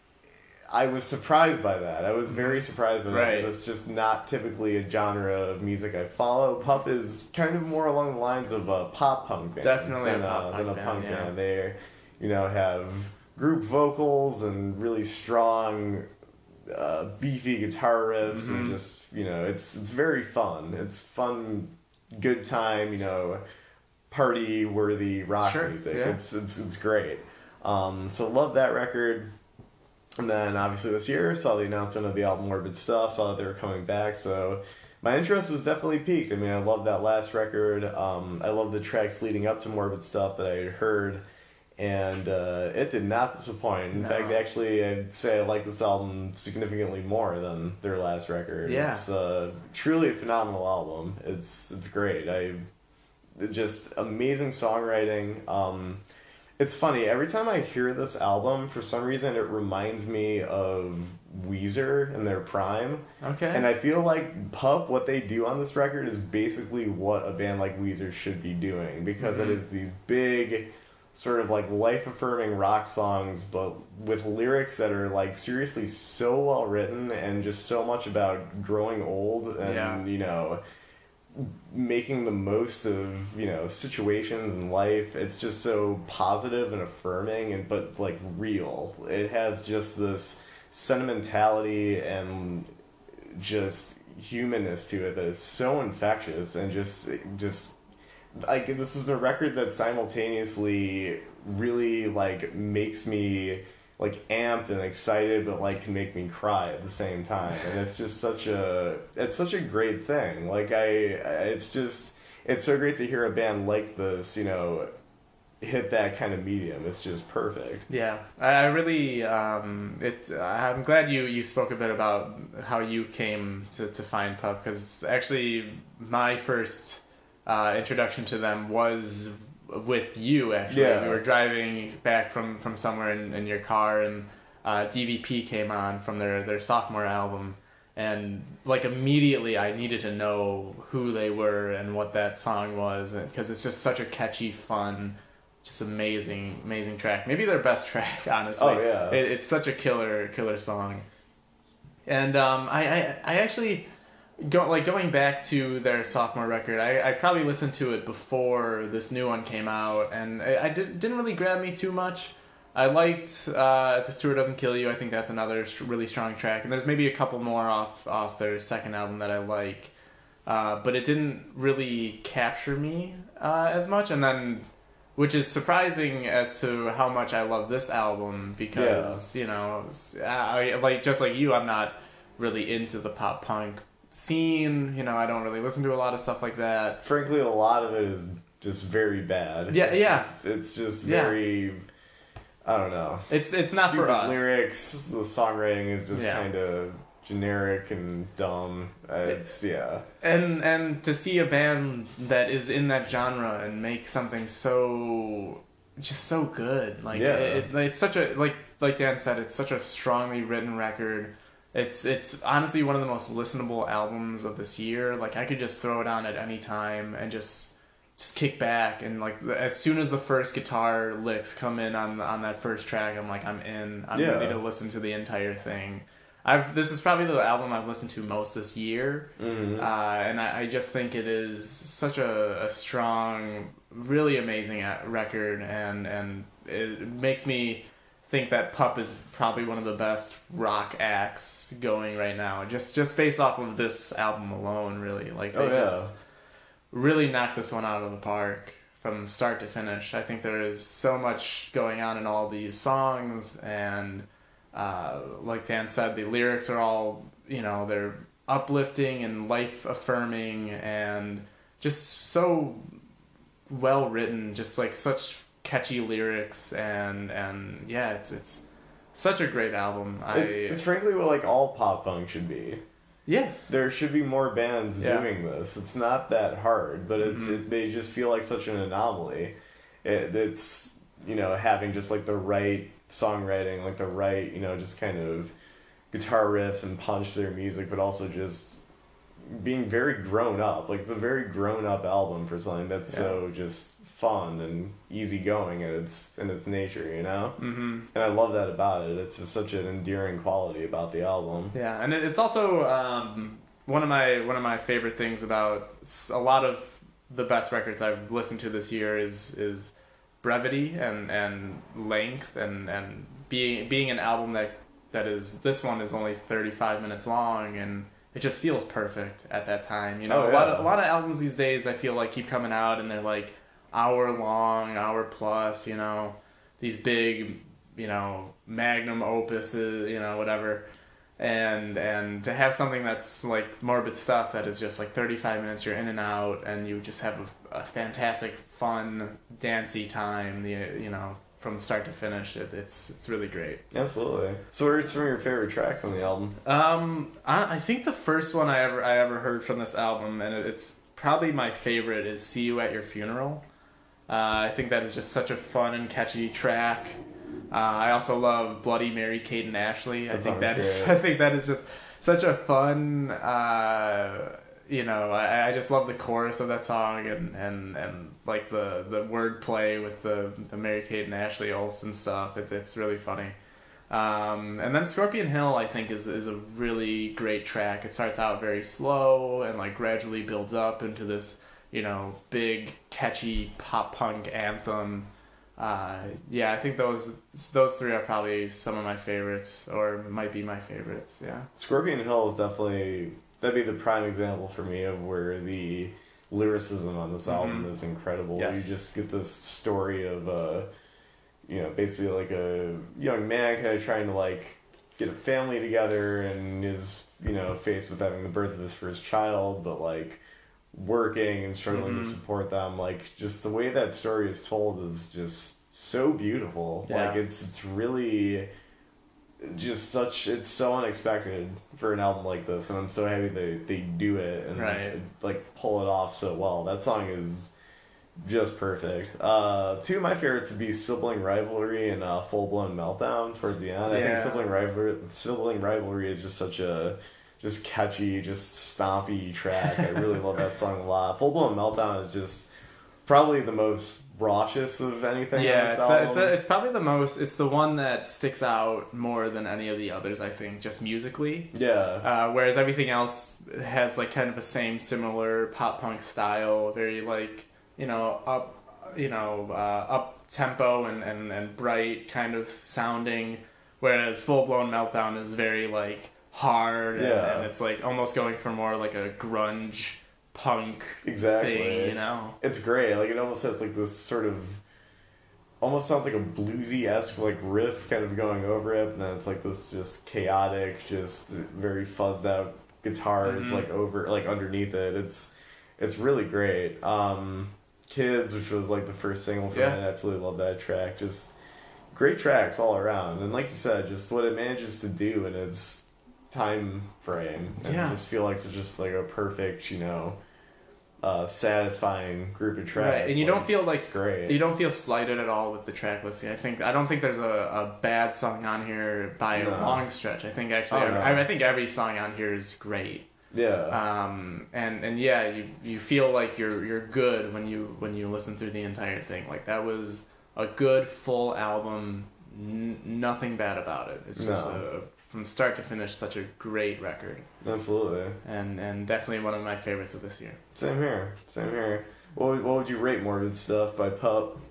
I was surprised by that. I was very surprised by that. Right. Because it's just not typically a genre of music I follow. Pup is kind of more along the lines of a pop punk band. Definitely a than pop than punk a band, punk yeah. band. They, you know, have group vocals and really strong, uh, beefy guitar riffs, Mhm. and just, you know, it's it's very fun. It's fun, good time, you know, party worthy rock Sure, music. yeah. It's it's it's great. Um, so love that record. And then obviously this year saw the announcement of the album Morbid Stuff, saw that they were coming back, so my interest was definitely piqued. I mean, I love that last record. Um, I love the tracks leading up to Morbid Stuff that I had heard, and uh, it did not disappoint. In No. fact, actually, I'd say I like this album significantly more than their last record. Yeah. It's uh, truly a phenomenal album. It's it's great. I just amazing songwriting. Um, it's funny, every time I hear this album, for some reason it reminds me of Weezer in their prime. Okay. And I feel like Pup, what they do on this record is basically what a band like Weezer should be doing, because mm-hmm. it is these big, sort of like life-affirming rock songs, but with lyrics that are like seriously so well written and just so much about growing old and, yeah. you know, making the most of, you know, situations in life. It's just so positive and affirming, and but like real. It has just this sentimentality and just humanness to it that is so infectious, and just just like, this is a record that simultaneously really like makes me like amped and excited, but like can make me cry at the same time. And it's just such a it's such a great thing. Like I, it's just it's so great to hear a band like this, you know, hit that kind of medium. It's just perfect. Yeah, I really um, it. I'm glad you, you spoke a bit about how you came to, to find Pup, because actually my first uh, introduction to them was with you. Actually, yeah. we were driving back from, from somewhere in, in your car, and uh, D V P came on from their, their sophomore album, and like immediately I needed to know who they were and what that song was, because it's just such a catchy, fun, just amazing, amazing track. Maybe their best track, honestly. Oh yeah, it, it's such a killer, killer song. And um, I, I, I actually go like going back to their sophomore record. I, I probably listened to it before this new one came out, and I, I did, didn't really grab me too much. I liked uh, "If This Tour Doesn't Kill You." I think that's another really strong track, and there's maybe a couple more off off their second album that I like, uh, but it didn't really capture me uh, as much. And then, which is surprising as to how much I love this album, because yeah. you know, I, like just like you, I'm not really into the pop punk scene. You know, I don't really listen to a lot of stuff like that. Frankly, a lot of it is just very bad. Yeah, it's yeah. Just, it's just very. Yeah. I don't know. It's it's not Stupid for us. Lyrics. The songwriting is just yeah. kind of generic and dumb. It's yeah. And and to see a band that is in that genre and make something so just so good, like yeah. it, it, it's such a like like Dan said, it's such a strongly written record. It's it's honestly one of the most listenable albums of this year. Like I could just throw it on at any time and just. Just kick back, and like as soon as the first guitar licks come in on on that first track, I'm like I'm in. I'm yeah. ready to listen to the entire thing. I've this is probably the album I've listened to most this year, mm-hmm. uh, and I, I just think it is such a, a strong, really amazing record, and and it makes me think that Pup is probably one of the best rock acts going right now. Just just based off of this album alone, really, like they oh, yeah. just. Really knocked this one out of the park from start to finish. I think there is so much going on in all these songs, and uh, like Dan said, the lyrics are all, you know, they're uplifting and life affirming and just so well written, just like such catchy lyrics, and and yeah, it's it's such a great album. I it, it's frankly what like all pop punk should be. Yeah, there should be more bands yeah. doing this. It's not that hard, but it's mm-hmm. it, they just feel like such an anomaly. It, it's you know having just like the right songwriting, like the right you know just kind of guitar riffs and punch to their music, but also just being very grown up. Like it's a very grown up album for something that's yeah. so just fun and easygoing in its in its nature, you know. Mm-hmm. And I love that about it. It's just such an endearing quality about the album. Yeah, and it's also um, one of my one of my favorite things about a lot of the best records I've listened to this year is is brevity and, and length and, and being being an album that that is this one is only thirty-five minutes long, and it just feels perfect at that time. You know, oh, yeah. a lot of a lot of albums these days I feel like keep coming out and they're like hour long, hour plus, you know, these big, you know, magnum opuses, you know, whatever. And and to have something that's like Morbid Stuff that is just like thirty-five minutes, you're in and out, and you just have a, a fantastic, fun, dancey time, the you know, from start to finish. It, it's it's really great. Absolutely. So what are some of your favorite tracks on the album? Um, I, I think the first one I ever I ever heard from this album, and it, it's probably my favorite is "See You at Your Funeral." Uh, I think that is just such a fun and catchy track. Uh, I also love "Bloody Mary, Kate and Ashley." That I think that sounds is great. I think that is just such a fun. Uh, you know, I, I just love the chorus of that song and, and, and like the the wordplay with the the Mary Kate and Ashley Olsen stuff. It's it's really funny. Um, and then Scorpion Hill, I think, is is a really great track. It starts out very slow and like gradually builds up into this, you know, big catchy pop punk anthem. Uh, yeah, I think those those three are probably some of my favorites, or might be my favorites. Yeah. Scorpion Hill is definitely, that'd be the prime example for me of where the lyricism on this album Mhm. is incredible. Yes. You just get this story of, uh, you know, basically like a young man kind of trying to like get a family together and is, you know, faced with having the birth of his first child, but like working and struggling Mhm. to support them. Like just the way that story is told is just so beautiful. Yeah. Like it's it's really just such, it's so unexpected for an album like this, and I'm so happy they they do it and Right. like pull it off so well. That song is just perfect. Uh, two of my favorites would be Sibling Rivalry and uh, Full Blown Meltdown towards the end. I think Yeah. Sibling Rivalry, Sibling Rivalry is just such a just catchy, just stompy track. I really love that song a lot. Full Blown Meltdown is just probably the most raucous of anything. Yeah, on this it's album. a, it's a, it's probably the most. It's the one that sticks out more than any of the others. I think just musically. yeah. Uh, whereas everything else has like kind of the same similar pop punk style, very like you know up, you know uh, up tempo and, and, and bright kind of sounding. Whereas Full Blown Meltdown is very like hard and, Yeah. and it's like almost going for more like a grunge punk Exactly. thing, you know. It's great. Like it almost has like this sort of, almost sounds like a bluesy esque like riff kind of going over it, and then it's like this just chaotic, just very fuzzed out guitars Mhm. like over like underneath it. It's it's really great. Um, Kids, which was like the first single from Yeah. it, I absolutely love that track. Just great tracks all around, and like you said, just what it manages to do in its time frame, and Yeah. I just feel like it's just like a perfect, you know, uh, satisfying group of tracks. Right, and you don't feel it's- like- it's great. You don't feel slighted at all with the track listing. I think I don't think there's a, a bad song on here by a No. long stretch. I think actually, Oh, every, no. I, I think every song on here is great. Yeah, Um, and and yeah, you you feel like you're you're good when you when you listen through the entire thing. Like that was a good full album. N- nothing bad about it. It's just No. a, from start to finish such a great record, absolutely. and and definitely one of my favorites of this year. Same here. Same here. What would, what would you rate Morbid Stuff by Pup?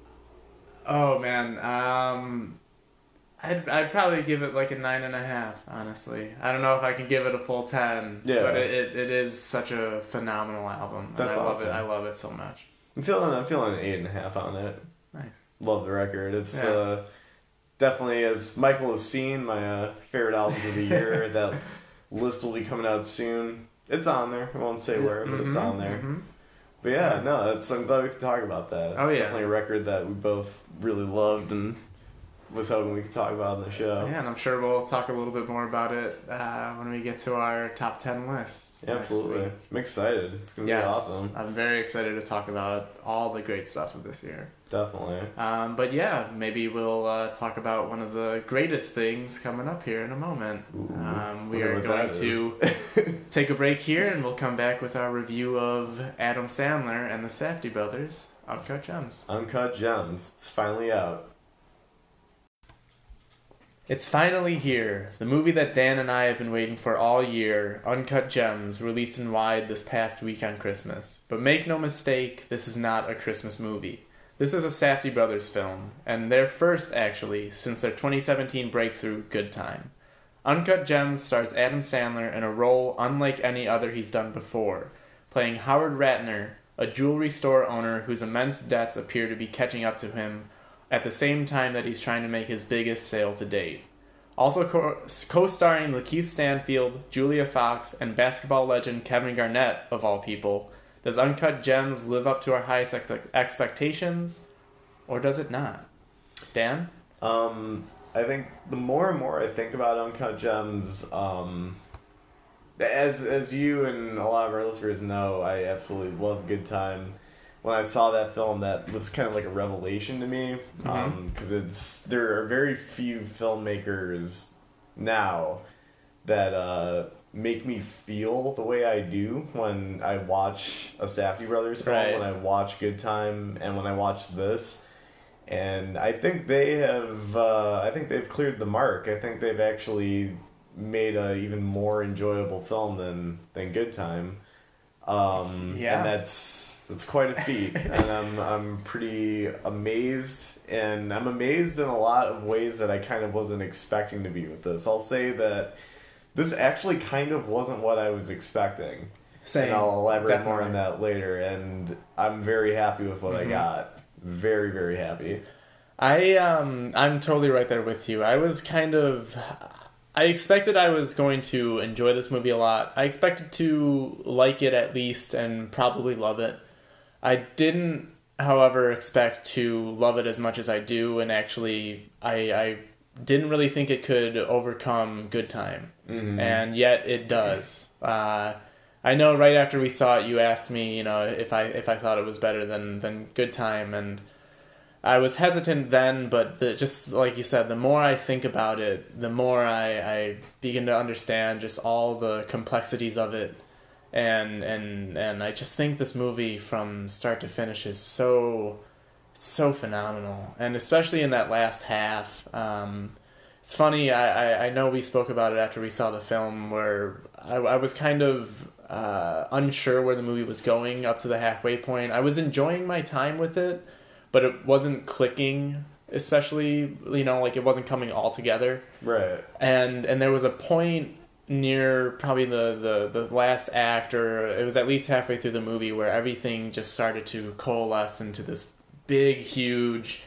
Oh man, um, I'd I'd probably give it like a nine and a half. Honestly, I don't know if I can give it a full ten. Yeah. but it, it, it is such a phenomenal album. That's and I love awesome. it. I love it so much. I'm feeling I'm feeling an eight and a half on it. Nice. Love the record. It's Yeah. uh, definitely, as Michael has seen, my uh, favorite albums of the year. That list will be coming out soon. It's on there. I won't say where, but it's Mhm, on there. mhm. But yeah, no, that's, I'm glad we could talk about that. It's Oh, yeah. definitely a record that we both really loved and was hoping we could talk about on the show. Yeah, and I'm sure we'll talk a little bit more about it uh, when we get to our top ten list. Yeah, next absolutely. week. I'm excited. It's gonna Yeah. be awesome. I'm very excited to talk about all the great stuff of this year. Definitely. Um, but yeah, maybe we'll uh, talk about one of the greatest things coming up here in a moment. Ooh, Um, we wonder are what going that to is. take a break here, and we'll come back with our review of Adam Sandler and the Safdie Brothers, Uncut Gems. Uncut Gems. It's finally out. It's finally here, the movie that Dan and I have been waiting for all year, Uncut Gems, released in wide this past week on Christmas. But make no mistake, this is not a Christmas movie. This is a Safdie Brothers film, and their first, actually, since their twenty seventeen breakthrough, Good Time. Uncut Gems stars Adam Sandler in a role unlike any other he's done before, playing Howard Ratner, a jewelry store owner whose immense debts appear to be catching up to him at the same time that he's trying to make his biggest sale to date. Also co- co-starring Lakeith Stanfield, Julia Fox, and basketball legend Kevin Garnett, of all people, does Uncut Gems live up to our highest ex- expectations, or does it not? Dan? Um, I think the more and more I think about Uncut Gems, um, as as you and a lot of our listeners know, I absolutely love Good Time. When I saw that film, that was kind of like a revelation to me, because mm-hmm. um, it's there are very few filmmakers now that uh, make me feel the way I do when I watch a Safdie Brothers film, right. when I watch Good Time, and when I watch this. And I think they have, uh, I think they've cleared the mark. I think they've actually made a even more enjoyable film than than Good Time. Um, yeah. And that's that's quite a feat. And I'm I'm pretty amazed, and I'm amazed in a lot of ways that I kind of wasn't expecting to be with this. I'll say that this actually kind of wasn't what I was expecting. Same. And I'll elaborate Definitely. more on that later. And I'm very happy with what mm-hmm. I got. Very, very happy. I um I'm totally right there with you. I was kind of I expected I was going to enjoy this movie a lot. I expected to like it at least and probably love it. I didn't, however, expect to love it as much as I do, and actually I I didn't really think it could overcome Good Time. Mm-hmm. And yet it does. Uh I know right after we saw it, you asked me, you know, if I if I thought it was better than, than Good Time, and I was hesitant then, but the, just like you said, the more I think about it, the more I, I begin to understand just all the complexities of it, and and and I just think this movie from start to finish is so it's so phenomenal, and especially in that last half. Um, it's funny, I, I, I know we spoke about it after we saw the film, where I, I was kind of uh, unsure where the movie was going up to the halfway point. I was enjoying my time with it, but it wasn't clicking, especially, you know, like it wasn't coming all together. Right. And and there was a point near probably the, the, the last act, or it was at least halfway through the movie, where everything just started to coalesce into this big, huge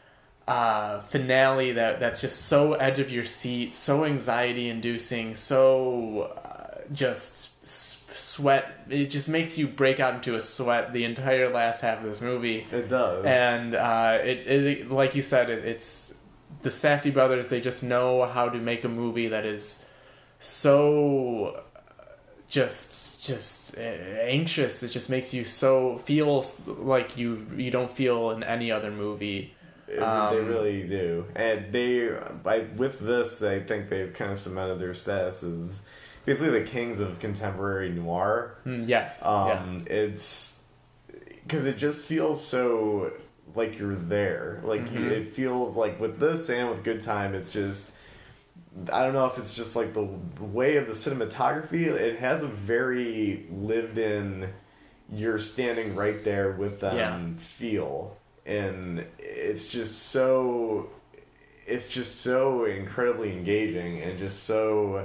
uh, finale that, that's just so edge of your seat, so anxiety-inducing, so uh, just sweat. It just makes you break out into a sweat the entire last half of this movie. It does. And uh, it, it, like you said, it, it's the Safdie brothers. They just know how to make a movie that is so just just anxious. It just makes you so feel like you you don't feel in any other movie. Um, they really do, and they by with this, I think they've kind of cemented their status as basically the kings of contemporary noir. Mm, yes. Um, yeah. It's because it just feels so like you're there. Like mm-hmm. you, it feels like with this and with Good Time, it's just, I don't know if it's just like the way of the cinematography. It has a very lived in, you're standing right there with them yeah. feel. And it's just so, it's just so incredibly engaging and just so,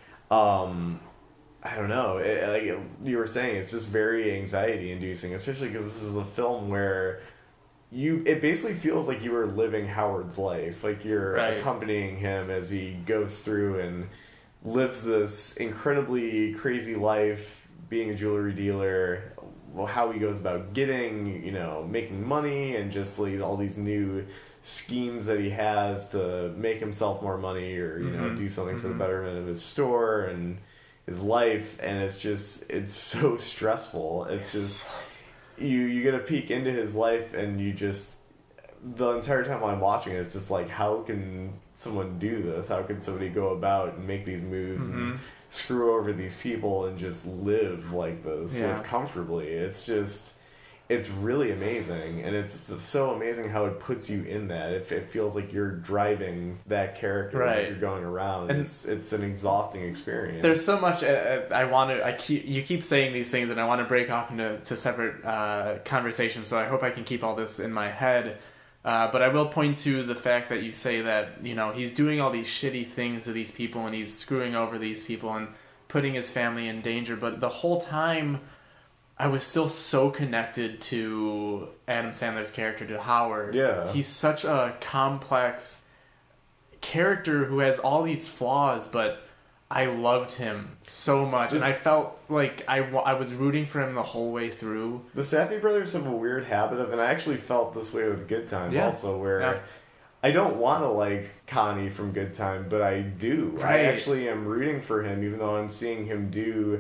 um, I don't know, it, like you were saying, it's just very anxiety inducing, especially because this is a film where you, it basically feels like you are living Howard's life. Like you're right. accompanying him as he goes through and lives this incredibly crazy life, being a jewelry dealer, well, how he goes about getting, you know, making money, and just like all these new schemes that he has to make himself more money, or you mm-hmm. know, do something mm-hmm. for the betterment of his store and his life. And it's just, it's so stressful. It's yes. just you you get a peek into his life, and you just, the entire time I'm watching it, it's just like, how can someone do this? How can somebody go about and make these moves mm-hmm. and screw over these people and just live like this, yeah. live comfortably? It's just, it's really amazing, and it's so amazing how it puts you in that. It, it feels like you're driving that character, right. when you're going around. And it's it's an exhausting experience. There's so much uh, I want to. I keep you keep saying these things, and I want to break off into to separate uh, conversations. So I hope I can keep all this in my head. Uh, but I will point to the fact that you say that, you know, he's doing all these shitty things to these people, and he's screwing over these people and putting his family in danger. But the whole time, I was still so connected to Adam Sandler's character, to Howard. Yeah. He's such a complex character who has all these flaws, but I loved him so much, and I felt like I, I was rooting for him the whole way through. The Safdie brothers have a weird habit of, and I actually felt this way with Good Time yeah. also, where yeah. I don't want to like Connie from Good Time, but I do. Right. I actually am rooting for him, even though I'm seeing him do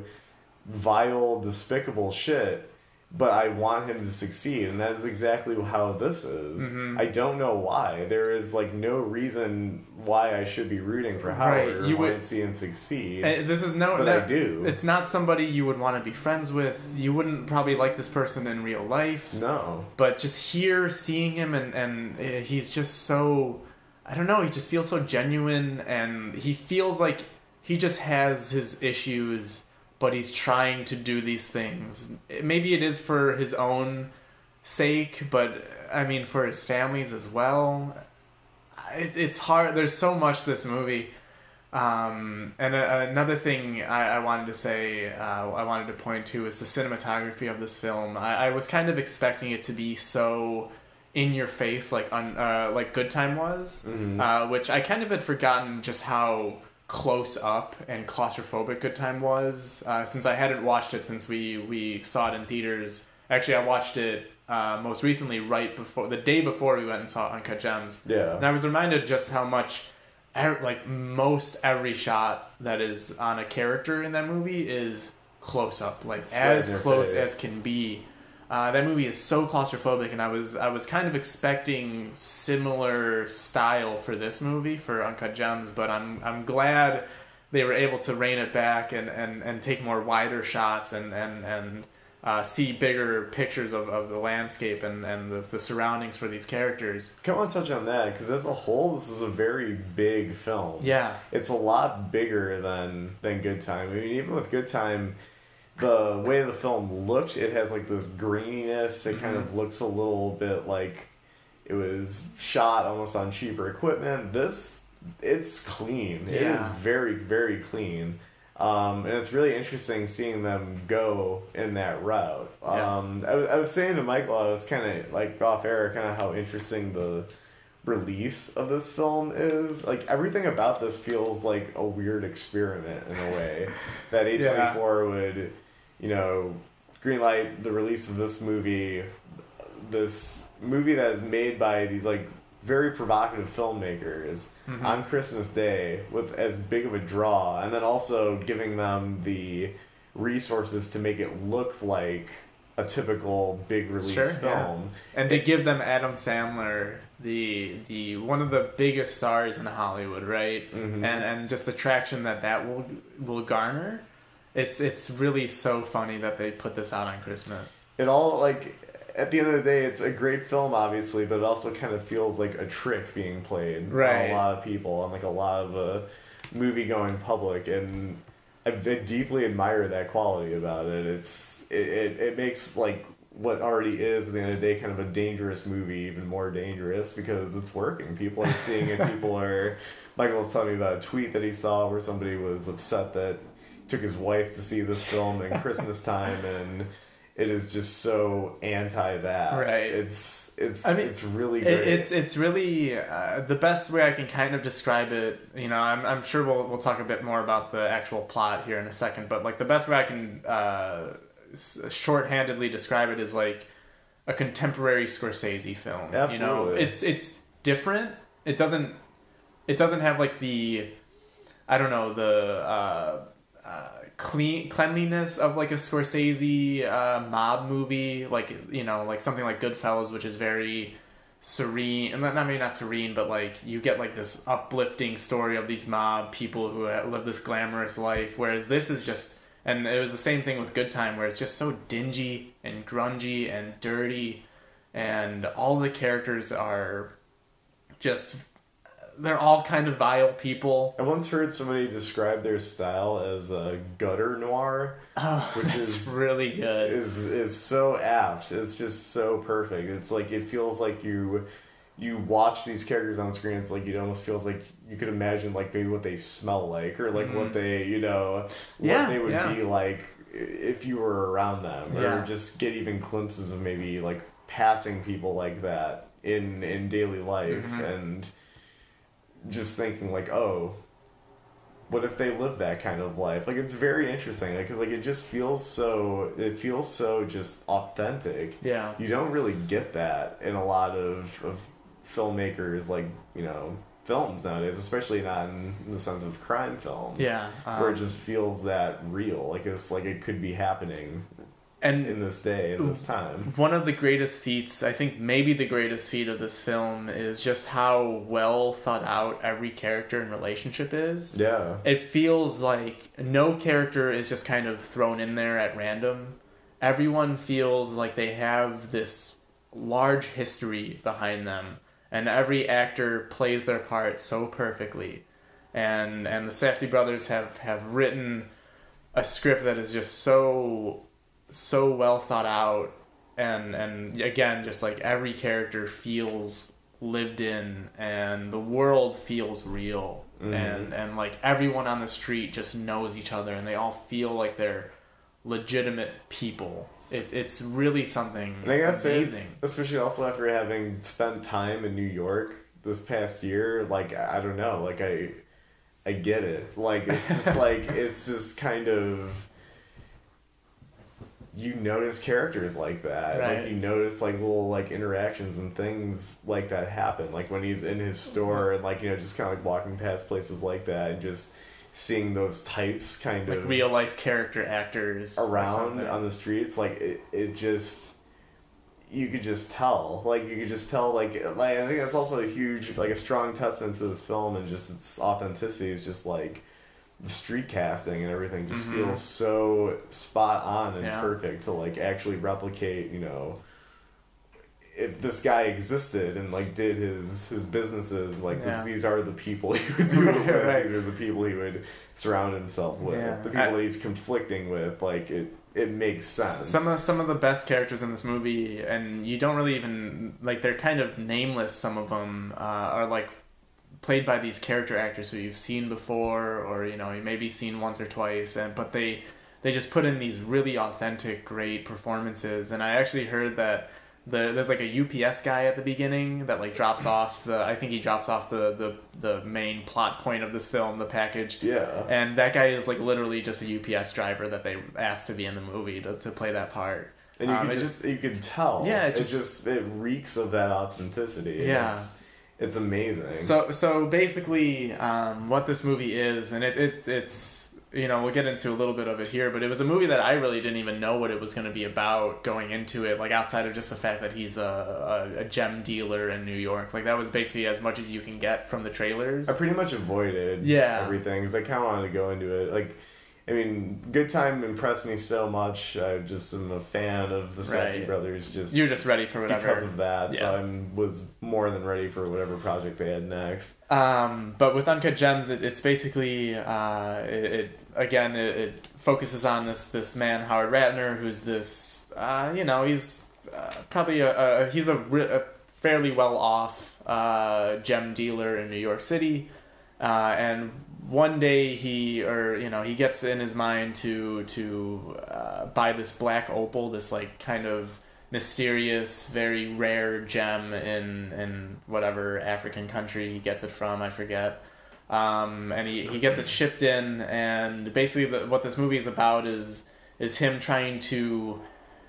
vile, despicable shit. But I want him to succeed, and that is exactly how this is. Mm-hmm. I don't know why. There is like no reason why I should be rooting for Howard Right. or You want would- to see him succeed. And this is no, But no, I do. It's not somebody you would want to be friends with. You wouldn't probably like this person in real life. No. But just here, seeing him, and and uh, he's just so, I don't know. He just feels so genuine, and he feels like he just has his issues, but he's trying to do these things. Maybe it is for his own sake, but I mean for his family's as well. It, it's hard. There's so much to this movie. Um, and a, another thing I, I wanted to say, uh, I wanted to point to is the cinematography of this film. I, I was kind of expecting it to be so in your face, like on, uh, like Good Time was, Mhm. uh, which I kind of had forgotten just how close up and claustrophobic Good Time was, uh, since I hadn't watched it since we, we saw it in theaters. Actually, I watched it uh, most recently right before, the day before we went and saw Uncut Gems. Yeah. And I was reminded just how much, er- like most every shot that is on a character in that movie is close up, like It's right as in your close face. as can be. Uh, that movie is so claustrophobic, and I was I was kind of expecting similar style for this movie for Uncut Gems, but I'm I'm glad they were able to rein it back and, and, and take more wider shots and and and uh, see bigger pictures of, of the landscape and and the, the surroundings for these characters. I want to touch on that because as a whole, this is a very big film. Yeah. It's a lot bigger than than Good Time. I mean, even with Good Time, the way the film looked, it has like this graininess. It kind of looks a little bit like it was shot almost on cheaper equipment. This, it's clean. It is Yeah. very, very clean. Um, and it's really interesting seeing them go in that route. Yeah. Um, I, was- I was saying to Michael, I was kind of like off air, kind of how interesting the release of this film is. Like everything about this feels like a weird experiment in a way that A twenty-four would, you know, greenlight the release of this movie, this movie that is made by these like very provocative filmmakers Mhm. on Christmas Day with as big of a draw, and then also giving them the resources to make it look like a typical big release Sure, film. And to give them Adam Sandler, the the one of the biggest stars in Hollywood, right? Mhm. And and just the traction that that will will garner, it's it's really so funny that they put this out on Christmas. It all, like, at the end of the day, it's a great film, obviously, but it also kind of feels like a trick being played on Right. a lot of people, on like a lot of uh, movie-going public, and I, I deeply admire that quality about it. It's it, it, it makes like what already is at the end of the day kind of a dangerous movie even more dangerous because it's working. People are seeing it. People are. Michael was telling me about a tweet that he saw where somebody was upset that he took his wife to see this film in Christmas time, and it is just so anti that. Right. It's it's I mean, it's really It, great. it's it's really uh, the best way I can kind of describe it. You know, I'm I'm sure we'll we'll talk a bit more about the actual plot here in a second, but like the best way I can uh, s- shorthandedly describe it is like a contemporary Scorsese film. You know, Absolutely. it's it's different. It doesn't it doesn't have like the I don't know the uh, uh, clean cleanliness of like a Scorsese uh, mob movie, like you know, like something like Goodfellas, which is very serene, and not maybe not serene, but like you get like this uplifting story of these mob people who live this glamorous life. Whereas this is just, and it was the same thing with Good Time, where it's just so dingy and grungy and dirty, and all the characters are just. They're all kind of vile people. I once heard somebody describe their style as a gutter noir, Oh, which that's is really good. is is so apt. It's just so perfect. It's like it feels like you you watch these characters on screen. It's like it almost feels like you could imagine like maybe what they smell like or like what they you know what Yeah, they would yeah. be like if you were around them, or Yeah. just get even glimpses of maybe like passing people like that in in daily life Mhm. and. Just thinking like, oh, what if they live that kind of life? Like it's very interesting, because like, it just feels so. It feels so just authentic. Yeah. You don't really get that in a lot of, of filmmakers like you know films nowadays, especially not in the sense of crime films. Yeah, um, where it just feels that real, like it's like it could be happening. And in this day, in this time. One of the greatest feats, I think maybe the greatest feat of this film, is just how well thought out every character and relationship is. Yeah. It feels like no character is just kind of thrown in there at random. Everyone feels like they have this large history behind them, and every actor plays their part so perfectly. And and the Safdie brothers have, have written a script that is just so... so well thought out, and and again, just like every character feels lived in, and the world feels real, mm-hmm. and and like everyone on the street just knows each other, and they all feel like they're legitimate people. It, it's really something and I gotta amazing. Say, especially also after having spent time in New York this past year, like I don't know, like I I get it. Like it's just like it's just kind of. You notice characters like that. Right. Like you notice like little like interactions and things like that happen. Like when he's in his store and like, you know, just kind of like walking past places like that and just seeing those types kind like of real life character actors around on the streets. Like it, it just, you could just tell. Like you could just tell like, like I think that's also a huge, like a strong testament to this film and just its authenticity is just like, the street casting and everything just mm-hmm. feels so spot on and yeah. perfect to like actually replicate, you know, if this guy existed and like did his his businesses, like yeah. this, these are the people he would do it with. Right. These are the people he would surround himself with. Yeah. The people I, that he's conflicting with. Like it it makes sense. Some of some of the best characters in this movie, and you don't really even like they're kind of nameless. Some of them uh, are like. Played by these character actors who you've seen before, or you know, you maybe seen once or twice, and but they they just put in these really authentic, great performances. And I actually heard that the there's like a U P S guy at the beginning that like drops off the I think he drops off the the the main plot point of this film, the package. Yeah. And that guy is like literally just a U P S driver that they asked to be in the movie to to play that part. And you um, could just, just you could tell. Yeah, it just, it just it reeks of that authenticity. Yeah. It's, It's amazing. So so basically, um, what this movie is, and it, it it's you know we'll get into a little bit of it here, but it was a movie that I really didn't even know what it was going to be about going into it. Like outside of just the fact that he's a, a a gem dealer in New York, like that was basically as much as you can get from the trailers. I pretty much avoided yeah. everything because I kind of wanted to go into it like. I mean, Good Time impressed me so much. I just am a fan of the Safdie right. brothers. Just you're just ready for whatever because of that. Yeah. So I was more than ready for whatever project they had next. Um, but with Uncut Gems, it, it's basically uh, it, it again it, it focuses on this this man Howard Ratner, who's this uh, you know he's uh, probably a, a he's a, a fairly well off uh, gem dealer in New York City, uh, and. One day he, or you know, he gets in his mind to to uh, buy this black opal, this like kind of mysterious, very rare gem in in whatever African country he gets it from, I forget. Um, and he, he gets it shipped in, and basically the, what this movie is about is is him trying to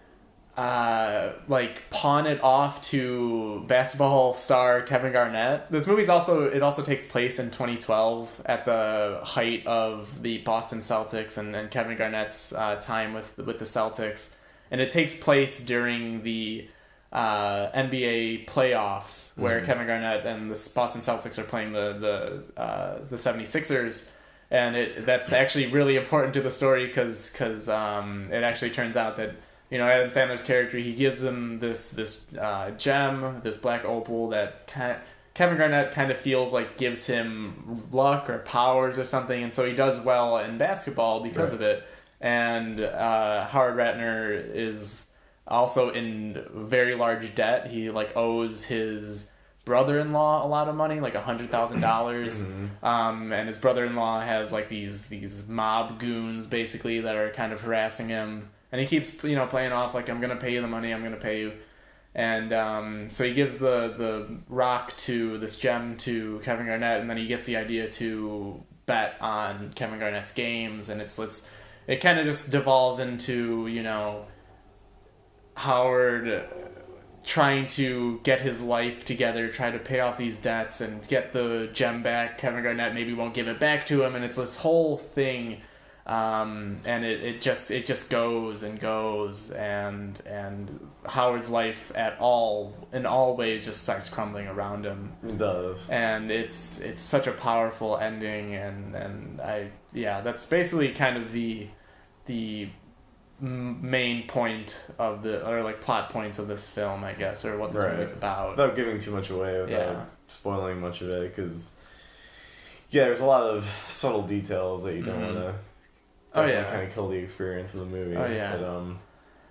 uh, like pawn it off to basketball star Kevin Garnett. This movie's also it also takes place in twenty twelve at the height of the Boston Celtics and, and Kevin Garnett's uh, time with with the Celtics, and it takes place during the uh, N B A playoffs where mm-hmm. Kevin Garnett and the Boston Celtics are playing the the uh, the seventy-sixers. And it that's actually really important to the story because because um, it actually turns out that. You know, Adam Sandler's character, he gives them this this uh, gem, this black opal that kind of, Kevin Garnett kind of feels like gives him luck or powers or something, and so he does well in basketball because right. of it. And uh, Howard Ratner is also in very large debt. He like owes his brother-in-law a lot of money, like a hundred thousand dollars. Mm-hmm. Um, and his brother-in-law has like these these mob goons basically that are kind of harassing him. And he keeps, you know, playing off like, I'm going to pay you the money, I'm going to pay you. And um, so he gives the, the rock to, this gem to Kevin Garnett, and then he gets the idea to bet on Kevin Garnett's games. And it's, it's it kind of just devolves into, you know, Howard trying to get his life together, try to pay off these debts and get the gem back. Kevin Garnett maybe won't give it back to him, and it's this whole thing. Um, and it, it just it just goes and goes, and and Howard's life at all in all ways just starts crumbling around him. It does, and it's it's such a powerful ending, and and I yeah that's basically kind of the the main point of the or like plot points of this film, I guess, or what this right. movie's about. Without giving too much away, without yeah. spoiling much of it, because yeah, there's a lot of subtle details that you don't mm-hmm. want to. Oh yeah, kind of kill the experience of the movie. Oh yeah, but, um,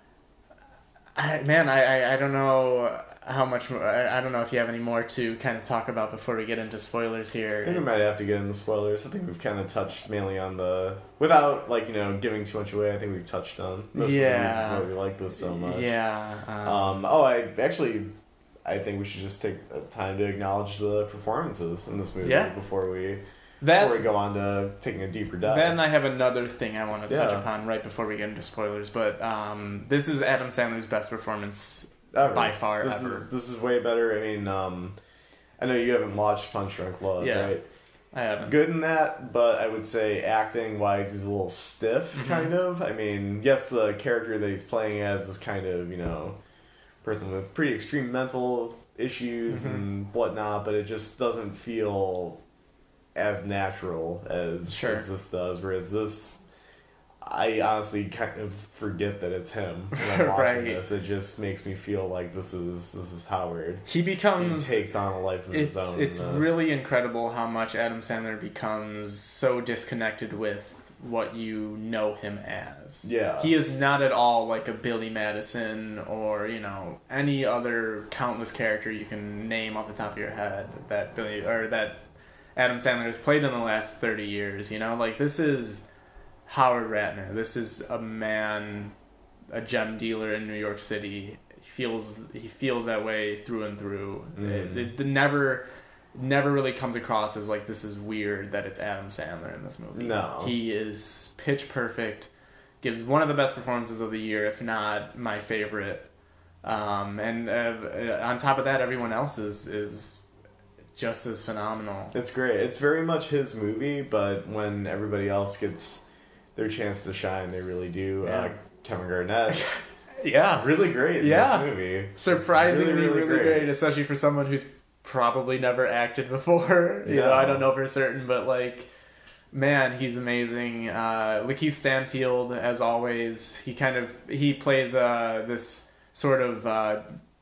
I, man, I, I, I don't know how much more, I, I don't know if you have any more to kind of talk about before we get into spoilers here. I think it's... we might have to get into spoilers. I think we've kind of touched mainly on the without like you know giving too much away. I think we've touched on most yeah. of the reasons why we like this so much. Yeah. Um, um. Oh, I actually. I think we should just take time to acknowledge the performances in this movie yeah. before we. That, before we go on to taking a deeper dive. Then I have another thing I want to touch yeah. upon right before we get into spoilers, but um, this is Adam Sandler's best performance ever. by far this ever. Is, this is way better. I mean, um, I know you haven't watched Punch Drunk Love, yeah, right? I haven't. Good in that, but I would say acting-wise, he's a little stiff, mm-hmm. kind of. I mean, yes, the character that he's playing as is kind of, you know, person with pretty extreme mental issues mm-hmm. and whatnot, but it just doesn't feel as natural as, sure. as this does, whereas this, I honestly kind of forget that it's him when I'm watching right. this. It just makes me feel like this is this is Howard. He becomes he takes on a life of it's, his own. It's really incredible how much Adam Sandler becomes so disconnected with what you know him as. Yeah. He is not at all like a Billy Madison or, you know, any other countless character you can name off the top of your head that Billy or that Adam Sandler has played in the last thirty years, you know? Like, this is Howard Ratner. This is a man, a gem dealer in New York City. He feels he feels that way through and through. Mm. It, it never never really comes across as, like, this is weird that it's Adam Sandler in this movie. No. He is pitch perfect, gives one of the best performances of the year, if not my favorite. Um, and uh, on top of that, everyone else is... is just as phenomenal. It's great. It's very much his movie, but when everybody else gets their chance to shine, they really do. Yeah. Uh, Kevin Garnett, yeah, really great in yeah. this movie. Surprisingly, really, really, really great. great, especially for someone who's probably never acted before. You no. know, I don't know for certain, but like, man, he's amazing. Uh, Lakeith Stanfield, as always, he kind of he plays uh, this sort of. Uh,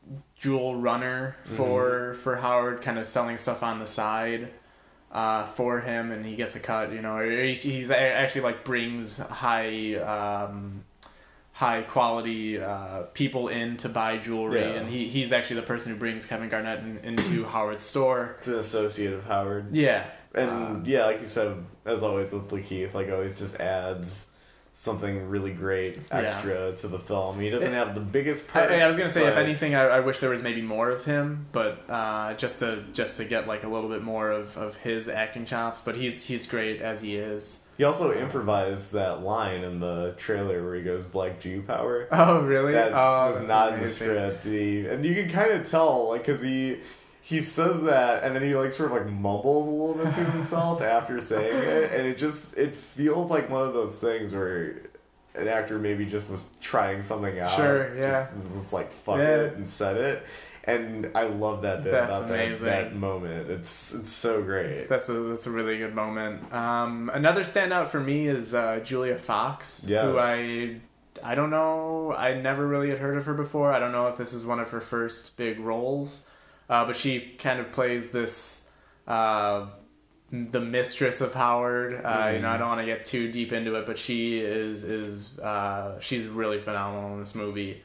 Jewel runner for mm-hmm. for Howard, kind of selling stuff on the side uh, for him, and he gets a cut. You know, he, he's actually like brings high um, high quality uh, people in to buy jewelry, yeah. and he he's actually the person who brings Kevin Garnett in, into Howard's store. It's an associate of Howard. Yeah, and uh, yeah, like you said, as always with Lakeith, like always just adds something really great extra yeah. to the film. He doesn't have the biggest part. I, I was gonna say, but... if anything, I, I wish there was maybe more of him, but uh, just to just to get like a little bit more of, of his acting chops. But he's he's great as he is. He also improvised that line in the trailer where he goes "Black Jew Power." Oh, really? That oh, was not amazing. in the script. The, and you can kind of tell, like, because he. He says that, and then he like sort of like mumbles a little bit to himself after saying it, and it just it feels like one of those things where an actor maybe just was trying something out. Sure, yeah. Just, just like fuck yeah. it and said it, and I love that bit That's about that, that moment. It's it's so great. That's a that's a really good moment. Um, another standout for me is uh, Julia Fox, yes. who I I don't know. I never really had heard of her before. I don't know if this is one of her first big roles. Uh, but she kind of plays this, uh, the mistress of Howard. Uh, mm. You know, I don't want to get too deep into it, but she is is uh, she's really phenomenal in this movie.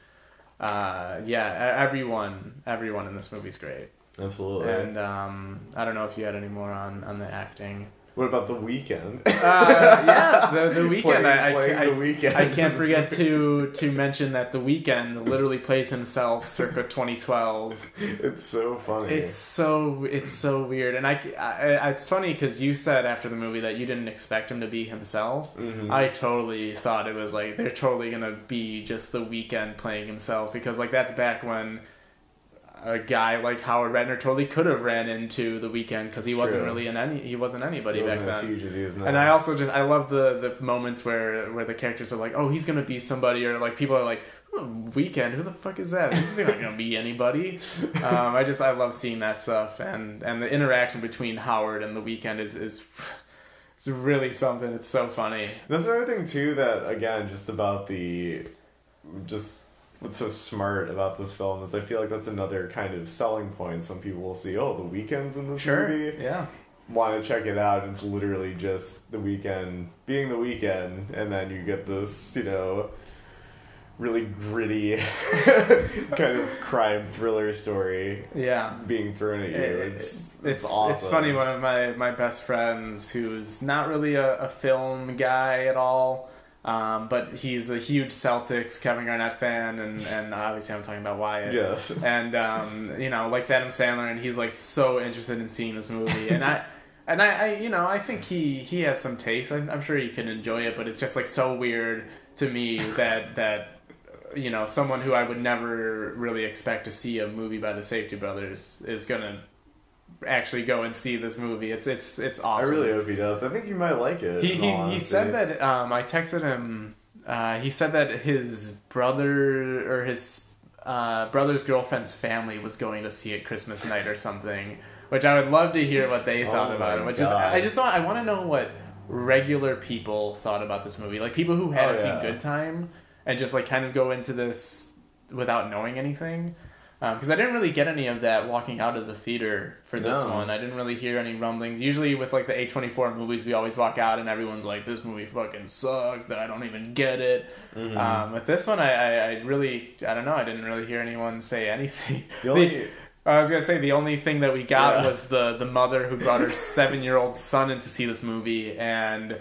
Uh, yeah, everyone everyone in this movie is great. Absolutely. And um, I don't know if you had any more on, on the acting. What about The Weeknd? uh, yeah, the, the Weeknd. Playing, I, playing I, the Weeknd. I can't forget to to mention that The Weeknd literally plays himself circa twenty twelve. It's so funny. It's so it's so weird, and I, I it's funny because you said after the movie that you didn't expect him to be himself. Mm-hmm. I totally thought it was like they're totally gonna be just The Weeknd playing himself because like that's back when a guy like Howard Ratner totally could have ran into The Weeknd because he It's wasn't true. really in any he wasn't anybody He back wasn't as then. huge as he is now. And I also just I love the the moments where where the characters are like, oh, he's gonna be somebody, or like people are like, oh, Weeknd, who the fuck is that? He's not gonna be anybody. Um, I just I love seeing that stuff, and and the interaction between Howard and The Weeknd is is it's really something. It's so funny. That's another thing too that again just about the just what's so smart about this film is I feel like that's another kind of selling point. Some people will see, oh, The Weeknd's in this Sure. movie. Yeah. Want to check it out, and it's literally just The Weeknd being The Weeknd, and then you get this, you know, really gritty kind of crime thriller story Yeah. being thrown at you. It- It's it's it's, it's, awesome. it's funny. One of my, my best friends, who's not really a, a film guy at all, um, but he's a huge Celtics Kevin Garnett fan, and, and obviously I'm talking about Wyatt. Yes. And um, you know, likes Adam Sandler, and he's like so interested in seeing this movie, and I. And I, I, you know, I think he, he has some taste. I'm, I'm sure he can enjoy it, but it's just like so weird to me that that you know, someone who I would never really expect to see a movie by the Safety Brothers is gonna actually go and see this movie. It's it's it's I awesome. really hope he does. I think you might like it. He in he, all he honesty. said that. Um, I texted him. Uh, he said that his brother or his uh, brother's girlfriend's family was going to see it Christmas night or something. Which I would love to hear what they Oh thought about my it. Which is God. I just want I want to know what regular people thought about this movie, like people who hadn't Oh, yeah. seen Good Time, and just like kind of go into this without knowing anything. Because I didn't really get any of that walking out of the theater for this No. one. I didn't really hear any rumblings. Usually with like the A twenty-four movies, we always walk out and everyone's like, "This movie fucking sucked. That I don't even get it." Mhm. Um, with this one, I, I, I really, I don't know. I didn't really hear anyone say anything. The only I was gonna say the only thing that we got Yeah. was the the mother who brought her seven year old son in to see this movie, and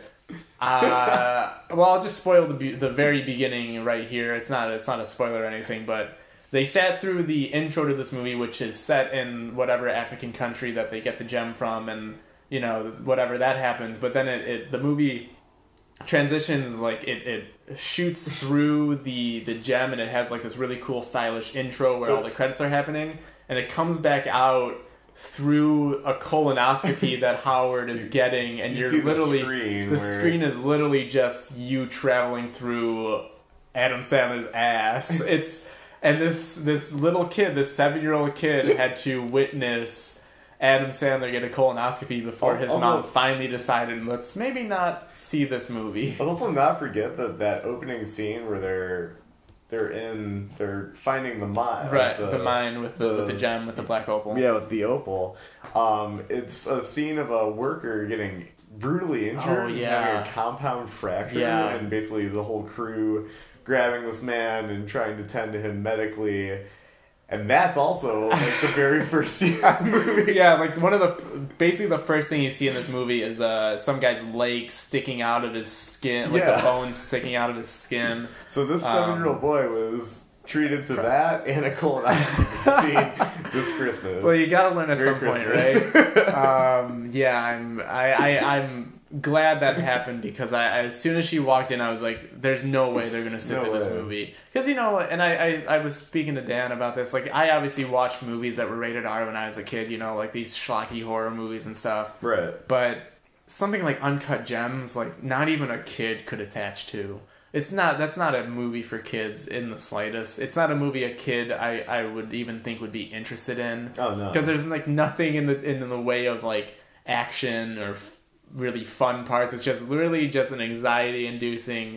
uh, well, I'll just spoil the be- the very beginning right here. It's not it's not a spoiler or anything, but they sat through the intro to this movie, which is set in whatever African country that they get the gem from, and you know whatever that happens. But then it, it the movie transitions, like it, it shoots through the the gem, and it has like this really cool stylish intro where all the credits are happening, and it comes back out through a colonoscopy that Howard is getting, and You you're see the literally screen the where- screen is literally just you traveling through Adam Sandler's ass. It's and this this little kid, this seven year old kid, had to witness Adam Sandler get a colonoscopy before his Also- mom finally decided, let's maybe not see this movie. Let's also not forget that that opening scene where they're they're in they're finding the mine, Right, the, mine with the, the- with the gem with the black opal. yeah, with the opal. Um, it's a scene of a worker getting brutally injured, Oh, and yeah. having a compound fracture, Yeah. and basically the whole crew grabbing this man and trying to tend to him medically. And that's also like the very first scene of the movie. Yeah, like one of the basically the first thing you see in this movie is uh some guy's leg sticking out of his skin, like Yeah. the bones sticking out of his skin. So this Um, seven-year-old boy was treated to that and a colonoscopy scene this Christmas. Well, you gotta learn at Merry some point, Christmas. right? um, yeah, I'm I, I I'm glad that happened because I as soon as she walked in, I was like, "There's no way they're gonna sit No through this way. movie." Because you know, and I, I I was speaking to Dan about this. Like, I obviously watched movies that were rated R when I was a kid. You know, like these schlocky horror movies and stuff. Right. But something like Uncut Gems, like not even a kid could attach to. It's not. That's not a movie for kids in the slightest. It's not a movie a kid I, I would even think would be interested in. Oh, no. Because there's like nothing in the in the way of like action or f- really fun parts. It's just literally just an anxiety inducing,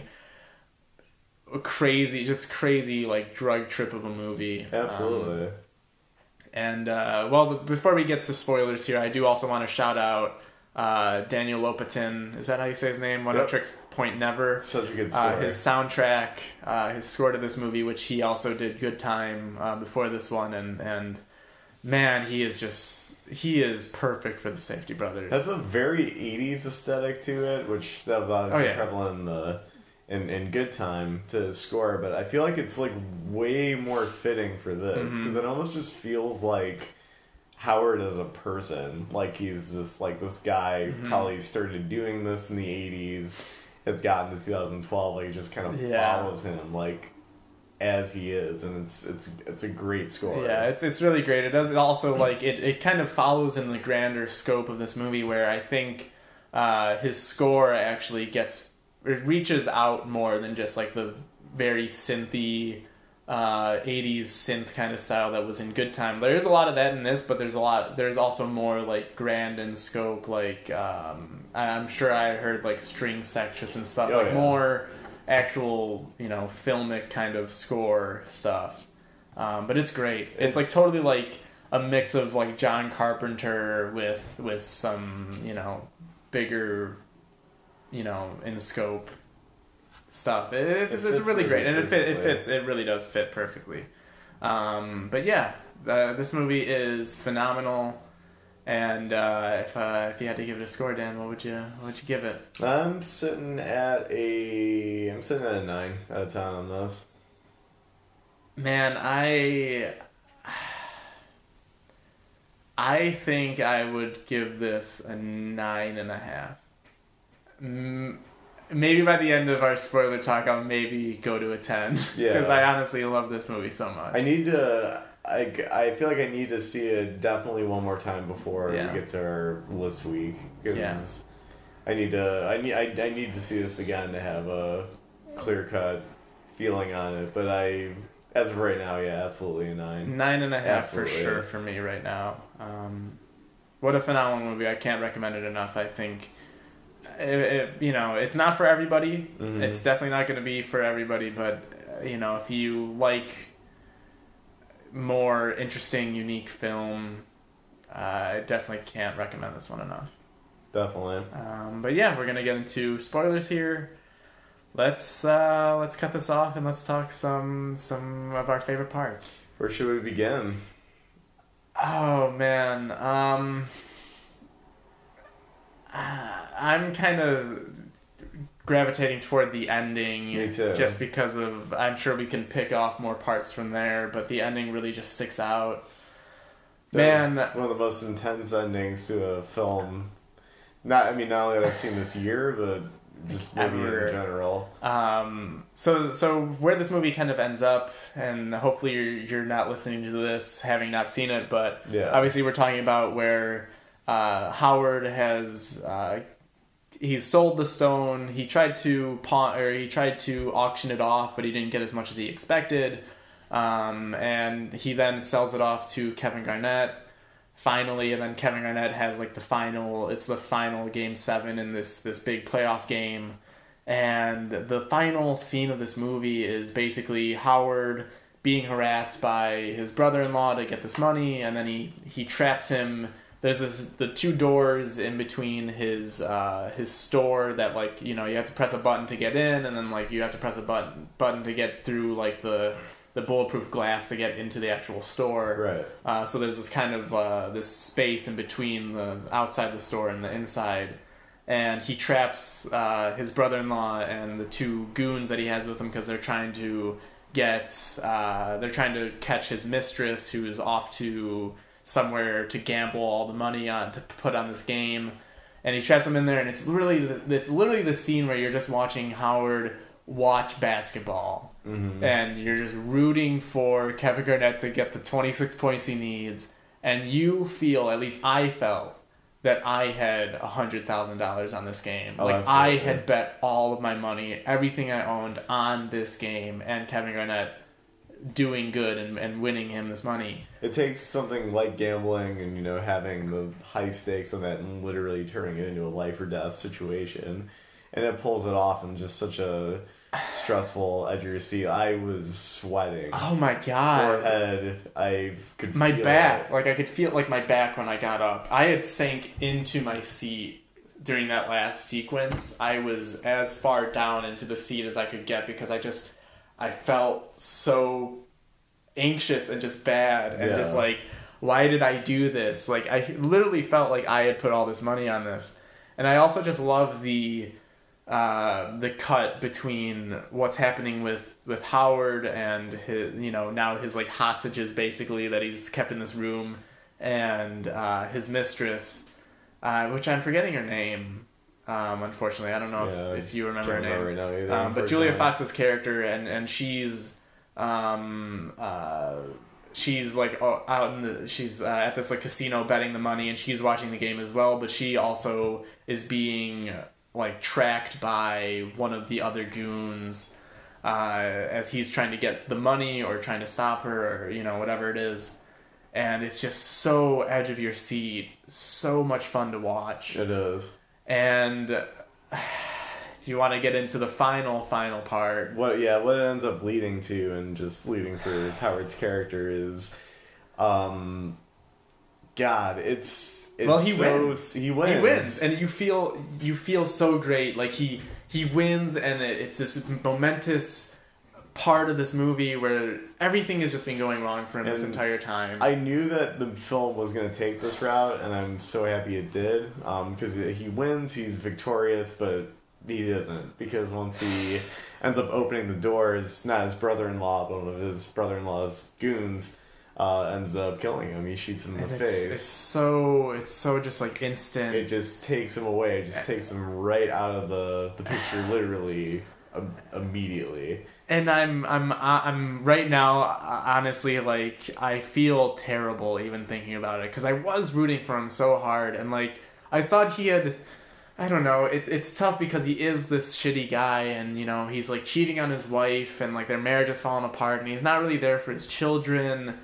crazy, just crazy like drug trip of a movie. Absolutely. Um, and uh, well, the, before we get to spoilers here, I do also want to shout out uh, Daniel Lopatin. Is that how you say his name? One Yep. of Tricks Point Never. Such a good score. Uh, his soundtrack, uh, his score to this movie, which he also did Good Time uh, before this one, and and man, he is just he is perfect for the Safety Brothers. has a very eighties aesthetic to it, which that was obviously Oh, yeah. prevalent in the in, in Good Time to score, but I feel like it's like way more fitting for this Mhm. because it almost just feels like Howard as a person, like he's just like this guy Mhm. probably started doing this in the eighties, has gotten to two thousand twelve, like it just kind of Yeah. follows him like as he is, and it's it's it's a great score. Yeah, it's it's really great. It does it also like it, it kind of follows in the grander scope of this movie, where I think uh, his score actually gets it reaches out more than just like the very synthy uh, eighties synth kind of style that was in Good Time. There is a lot of that in this, but there's a lot. There's also more like grand in scope. Like um, I'm sure I heard like string sections and stuff. Oh, like yeah. more actual, you know, filmic kind of score stuff. Um, but it's great. It's, It's- like totally like a mix of like John Carpenter with with some, you know, bigger, you know, in scope stuff. It, it's It it's fits really really great, and it fit, it perfectly. fits. It really does fit perfectly. Um, but yeah, uh, this movie is phenomenal. And uh, if uh, if you had to give it a score, Dan, what would you what would you give it? I'm sitting at a I'm sitting at a nine out of ten on this. Man, I I think I would give this a nine and a half. Mm, maybe by the end of our spoiler talk, I'll maybe go to a ten. Yeah. Because I honestly love this movie so much. I need to. I, I feel like I need to see it definitely one more time before Yeah. we get to our list week. 'Cause Yeah. I need to. I need. I, I need to see this again to have a clear cut feeling on it. But I, as of right now, yeah, absolutely a nine. Nine and a half for Absolutely. sure for me right now. Um, what a phenomenal movie! I can't recommend it enough. I think, it, it, you know, it's not for everybody. Mhm. It's definitely not going to be for everybody. But uh, you know, if you like more interesting, unique film, uh, I definitely can't recommend this one enough. Definitely. Um, but yeah, we're gonna get into spoilers here. Let's uh, let's cut this off and let's talk some some of our favorite parts. Where should we begin? Oh man, um, uh, I'm kind of gravitating toward the ending. Me too. Just because of, I'm sure we can pick off more parts from there, but the ending really just sticks out. Man, That's one of the most intense endings to a film. Not, I mean, not only that I've seen this year, but just maybe Ever. in general. Um, so so where this movie kind of ends up, and hopefully you're you're not listening to this having not seen it, but Yeah. obviously we're talking about where uh, Howard has uh, he's sold the stone. He tried to pawn or he tried to auction it off, but he didn't get as much as he expected. Um, and he then sells it off to Kevin Garnett. Finally, and then Kevin Garnett has like the final. It's the final game seven in this this big playoff game, and the final scene of this movie is basically Howard being harassed by his brother-in-law to get this money, and then he he traps him. There's this the two doors in between his uh, his store that like you know you have to press a button to get in, and then like you have to press a button button to get through like the the bulletproof glass to get into the actual store. Right. Uh, so there's this kind of uh, this space in between the outside the store and the inside, and he traps uh, his brother-in-law and the two goons that he has with him because they're trying to get uh, they're trying to catch his mistress who is off to somewhere to gamble all the money on to put on this game, and he traps them in there, and it's literally the, it's literally the scene where you're just watching Howard watch basketball. Mm-hmm. And you're just rooting for Kevin Garnett to get the twenty-six points he needs, and you feel, at least I felt, that I had one hundred thousand dollars on this game. Oh, like, absolutely. I had bet all of my money, everything I owned on this game, and Kevin Garnett doing good and, and winning him this money. It takes something like gambling and, you know, having the high stakes on that and literally turning it into a life or death situation. And it pulls it off in just such a stressful edge of your seat. I was sweating. Oh my god. Forehead, I could My feel back, it. like I could feel like my back when I got up. I had sank into my seat during that last sequence. I was as far down into the seat as I could get because I just, I felt so anxious and just bad and Yeah. just like, why did I do this? Like I literally felt like I had put all this money on this. And I also just love the uh, the cut between what's happening with, with Howard and his, you know, now his like hostages basically that he's kept in this room, and uh, his mistress, uh, which I'm forgetting her name. Um, unfortunately, I don't know Yeah, if, if you remember her can't name. remember right now either, um, but Julia unfortunately. Fox's character, and and she's Um, uh, she's like o- out in the she's uh, at this like casino betting the money, and she's watching the game as well. But she also is being like tracked by one of the other goons uh, as he's trying to get the money or trying to stop her, or you know whatever it is. And it's just so edge of your seat, so much fun to watch. It is. And do you want to get into the final, final part? What? Yeah, what it ends up leading to, and just leading for Howard's character is, um, God, it's, it's well, he so, wins. He wins. He wins, and you feel you feel so great. Like he he wins, and it, it's this momentous part of this movie where everything has just been going wrong for him and this entire time. I knew that the film was going to take this route, and I'm so happy it did. Because um, he wins, he's victorious, but he isn't. Because once he ends up opening the doors, not his brother-in-law, but one of his brother-in-law's goons uh, ends up killing him. He shoots him in and the it's, face. It's so it's so just like instant. It just takes him away. It just takes him right out of the, the picture, literally, um, immediately. And I'm I'm I'm right now honestly like I feel terrible even thinking about it because I was rooting for him so hard, and like I thought he had, I don't know, it's it's tough because he is this shitty guy, and you know he's like cheating on his wife, and like their marriage is falling apart, and he's not really there for his children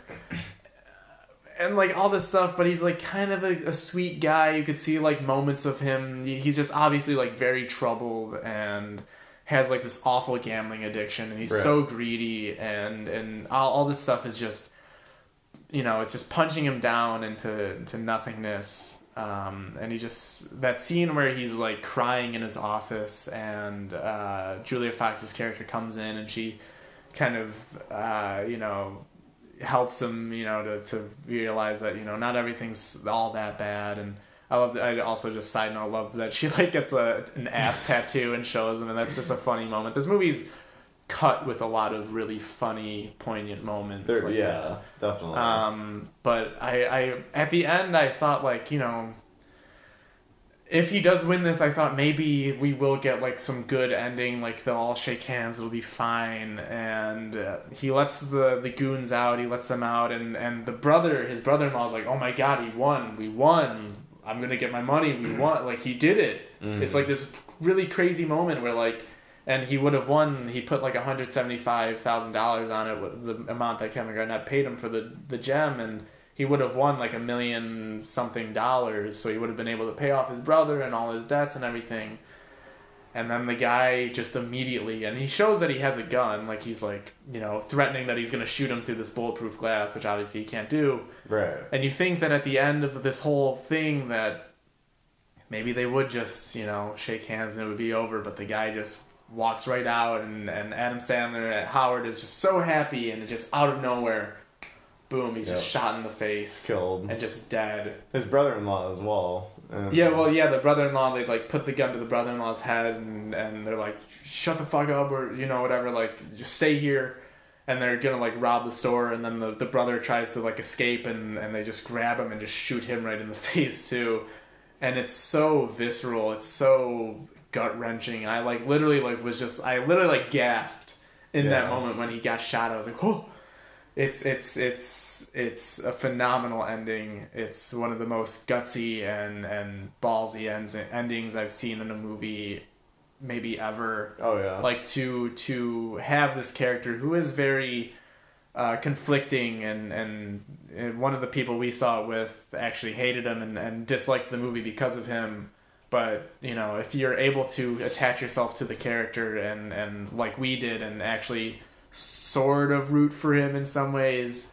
and like all this stuff, but he's like kind of a, a sweet guy. You could see like moments of him. He's just obviously like very troubled and has like this awful gambling addiction, and he's right. so greedy, and and all, all this stuff is just, you know, it's just punching him down into into nothingness. Um, and he just, that scene where he's like crying in his office, and uh, Julia Fox's character comes in, and she kind of uh, you know helps him, you know, to to realize that, you know, not everything's all that bad. And I love that. I also just side note love that she like gets a an ass tattoo and shows him, and that's just a funny moment. This movie's cut with a lot of really funny, poignant moments. There, like yeah, that. definitely. Um, but I, I at the end I thought like, you know, if he does win this, I thought maybe we will get like some good ending, like they'll all shake hands, it'll be fine, and uh, he lets the the goons out, he lets them out, and and the brother, his brother-in-law is like, oh my god, he won, we won. I'm gonna get my money. We won. Like he did it. Mm. It's like this really crazy moment where like, and he would have won. He put like a hundred seventy five thousand dollars on it, the amount that Kevin Garnett paid him for the the gem, and he would have won like a million something dollars. So he would have been able to pay off his brother and all his debts and everything. And then the guy just immediately, and he shows that he has a gun, like he's like, you know, threatening that he's going to shoot him through this bulletproof glass, which obviously he can't do. Right. And you think that at the end of this whole thing that maybe they would just, you know, shake hands and it would be over, but the guy just walks right out, and, and Adam Sandler at Howard is just so happy, and just out of nowhere, boom, he's yep. just shot in the face. Killed. And just dead. His brother-in-law as well. Um, yeah, well, yeah, the brother-in-law, they, like, put the gun to the brother-in-law's head, and, and they're like, shut the fuck up, or, you know, whatever, like, just stay here, and they're gonna, like, rob the store, and then the, the brother tries to, like, escape, and, and they just grab him and just shoot him right in the face, too, and it's so visceral, it's so gut-wrenching. I, like, literally, like, was just, I literally, like, gasped in yeah. that moment when he got shot. I was like, oh. It's it's it's it's a phenomenal ending. It's one of the most gutsy and, and ballsy ends, endings I've seen in a movie, maybe ever. Oh yeah. Like to to have this character who is very uh, conflicting, and, and and one of the people we saw it with actually hated him and, and disliked the movie because of him. But you know, if you're able to attach yourself to the character and, and like we did, and actually sort of root for him in some ways,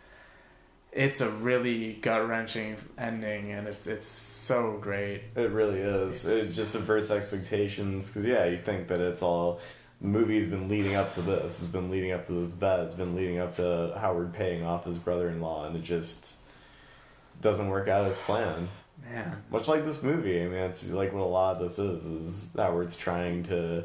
it's a really gut-wrenching ending, and it's it's so great. It really is. It's... It just subverts expectations, because yeah, you think that it's all, the movie's been leading up to this, it's been leading up to this bet, it's been leading up to Howard paying off his brother-in-law, and it just doesn't work out as planned. Man. Much like this movie. I mean, it's like what a lot of this is, is Howard's trying to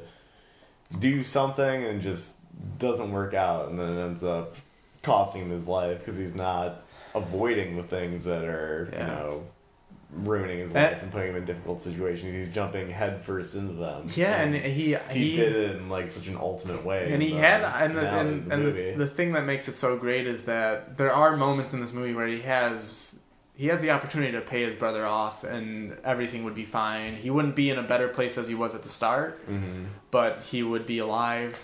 do something and just doesn't work out, and then it ends up costing him his life because he's not avoiding the things that are, yeah. you know, ruining his That- life and putting him in difficult situations. He's jumping headfirst into them. Yeah, and he he, he did it in like such an ultimate way. and in he the had and the, finale of and, the and movie. the, the thing that makes it so great is that there are moments in this movie where he has he has the opportunity to pay his brother off and everything would be fine. He wouldn't be in a better place as he was at the start, mm-hmm. but he would be alive,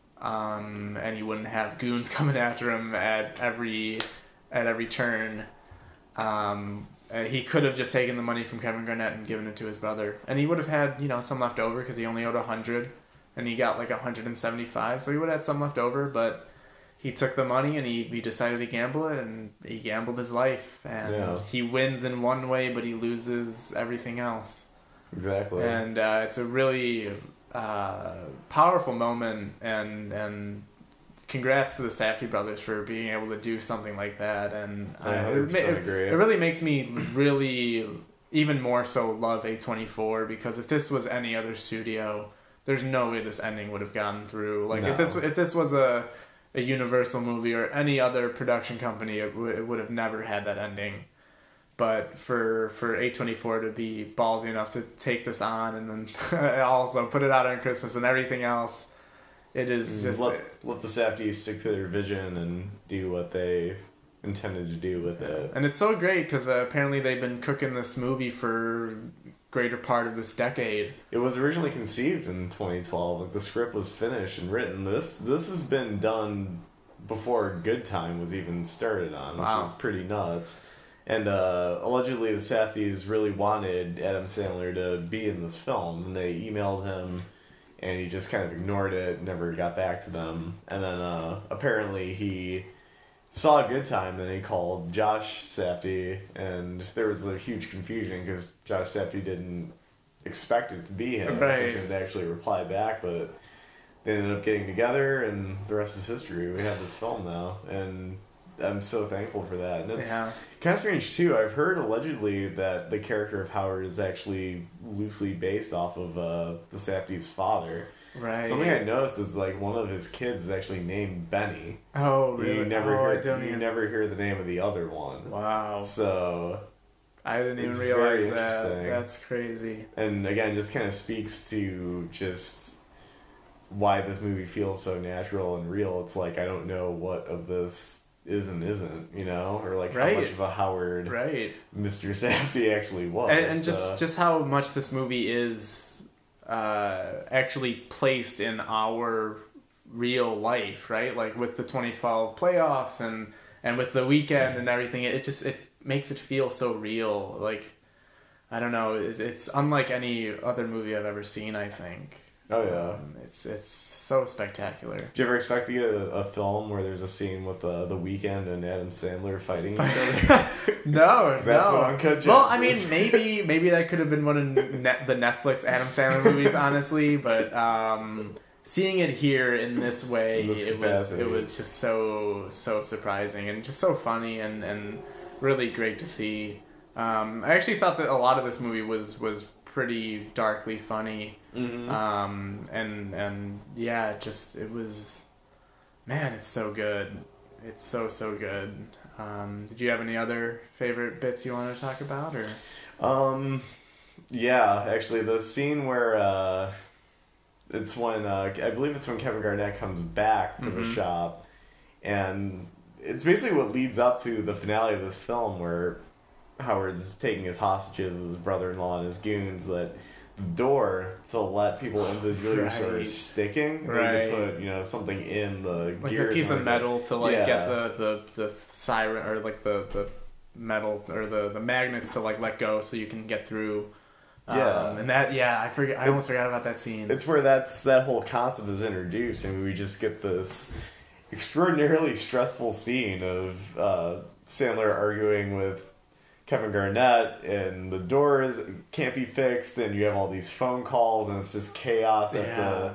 um, and he wouldn't have goons coming after him at every at every turn. Um, uh, he could have just taken the money from Kevin Garnett and given it to his brother, and he would have had, you know, some left over because he only owed a hundred, and he got like a hundred and seventy-five, so he would have had some left over. But he took the money and he, he decided to gamble it, and he gambled his life, and Yeah. he wins in one way, but he loses everything else. Exactly. And uh, it's a really uh, powerful moment, and and. Congrats to the Safdie brothers for being able to do something like that, and I uh, one hundred percent it, agree. it really makes me really even more so love A twenty-four, because if this was any other studio, there's no way this ending would have gotten through. Like No. if this if this was a a Universal movie or any other production company, it, w- it would have never had that ending. But for for A twenty-four to be ballsy enough to take this on and then also put it out on Christmas and everything else. It is just let, let the Safdies stick to their vision and do what they intended to do with it. And it's so great because uh, apparently they've been cooking this movie for greater part of this decade. It was originally conceived in twenty twelve. Like the script was finished and written. This this has been done before Good Time was even started on, which Wow. is pretty nuts. And uh, allegedly the Safdies really wanted Adam Sandler to be in this film, and they emailed him. And he just kind of ignored it, never got back to them. And then uh, apparently he saw a Good Time, then he called Josh Safdie, and there was a huge confusion because Josh Safdie didn't expect it to be him. Right. So he didn't actually reply back, but they ended up getting together, and the rest is history. We have this film now, and I'm so thankful for that. And it's Yeah. kind of strange, too. I've heard allegedly that the character of Howard is actually loosely based off of uh, the Safdie's father. Right. Something I noticed is like one of his kids is actually named Benny. Oh, really? You never oh, I hear don't you even... never hear the name of the other one. Wow. So, I didn't even it's realize very that. interesting. That's crazy. and again, just kind of speaks to just why this movie feels so natural and real. It's like I don't know what of this is and isn't, you know, or like Right. how much of a Howard Right. Mister Safdie actually was. And, and just uh, just how much this movie is uh, actually placed in our real life, right? Like with the twenty twelve playoffs and and with the weekend and everything, it just it makes it feel so real. Like I don't know, it's, it's unlike any other movie I've ever seen. I think. oh yeah. Um, it's it's so spectacular. Did you ever expect to get a, a film where there's a scene with uh, the Weeknd and Adam Sandler fighting each other? No, That's no. what Uncut Gems Well, I mean, is. maybe maybe that could have been one of net, the Netflix Adam Sandler movies, honestly. But um, seeing it here in this way, In this it was capacity, it was it's- just so so surprising and just so funny and, and really great to see. Um, I actually thought that a lot of this movie was was pretty darkly funny. Mm-hmm. Um, and and yeah, it just it was, man, it's so good. It's so so good. Um, did you have any other favorite bits you want to talk about, or? Um, yeah, actually, the scene where uh, it's when uh, I believe it's when Kevin Garnett comes back to the Mhm. shop, and it's basically what leads up to the finale of this film, where Howard's taking his hostages, his brother-in-law, and his goons. That the door to let people into the jewelry store Right. is sticking. They Right. need to put, you know, something in the Like gears a piece and of like metal to like Yeah. get the, the, the siren or like the, the metal or the, the magnets to like let go so you can get through. Um, Yeah. and that yeah I forget I It- almost forgot about that scene. It's where that's that whole concept is introduced, and we just get this extraordinarily stressful scene of uh, Sandler arguing with Kevin Garnett, and the door is can't be fixed, and you have all these phone calls, and it's just chaos at Yeah.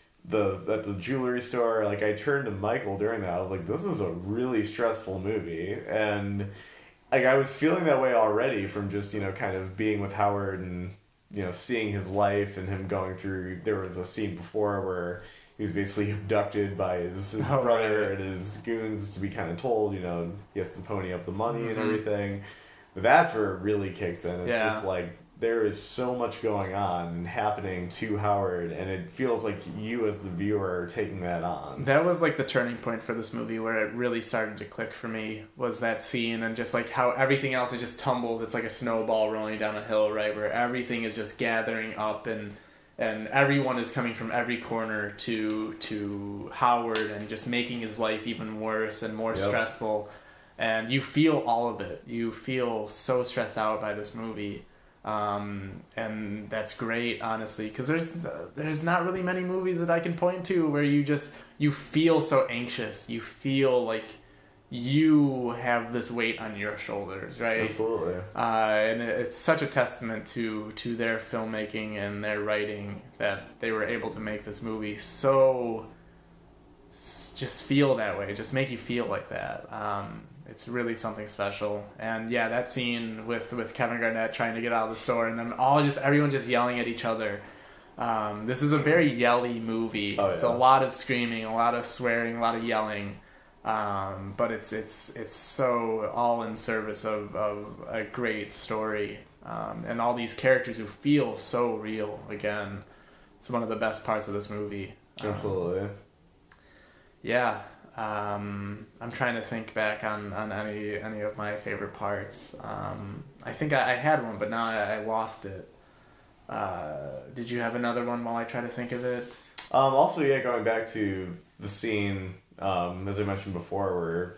the the at the jewelry store. Like I turned to Michael during that, I was like, "This is a really stressful movie," and like I was feeling that way already from just you know kind of being with Howard and you know seeing his life and him going through. There was a scene before where he was basically abducted by his, his Oh, brother right. and his goons to be kind of told, you know, he has to pony up the money Mhm. and everything. That's where it really kicks in. It's Yeah. just like there is so much going on and happening to Howard, and it feels like you as the viewer are taking that on. That was like the turning point for this movie where it really started to click for me, was that scene, and just like how everything else, it just tumbles. It's like a snowball rolling down a hill, right? Where everything is just gathering up, and and everyone is coming from every corner to to Howard and just making his life even worse and more Yep. stressful. And you feel all of it. You feel so stressed out by this movie. Um, and that's great, honestly, because there's there's not really many movies that I can point to where you just you feel so anxious. You feel like you have this weight on your shoulders, right? Absolutely. Uh, and it- it's such a testament to to their filmmaking and their writing that they were able to make this movie so s- just feel that way, just make you feel like that. Um, it's really something special. And yeah, that scene with, with Kevin Garnett trying to get out of the store and then all just everyone just yelling at each other. Um, this is a very yelly movie. Oh, It's yeah. a lot of screaming, a lot of swearing, a lot of yelling. Um, but it's it's it's so all in service of, of a great story, um, and all these characters who feel so real. Again, it's one of the best parts of this movie. Um, Absolutely. yeah, um, I'm trying to think back on, on any any of my favorite parts. Um, I think I, I had one, but now I, I lost it. Uh, did you have another one while I try to think of it? Um, also, yeah, going back to the scene, um, as I mentioned before, where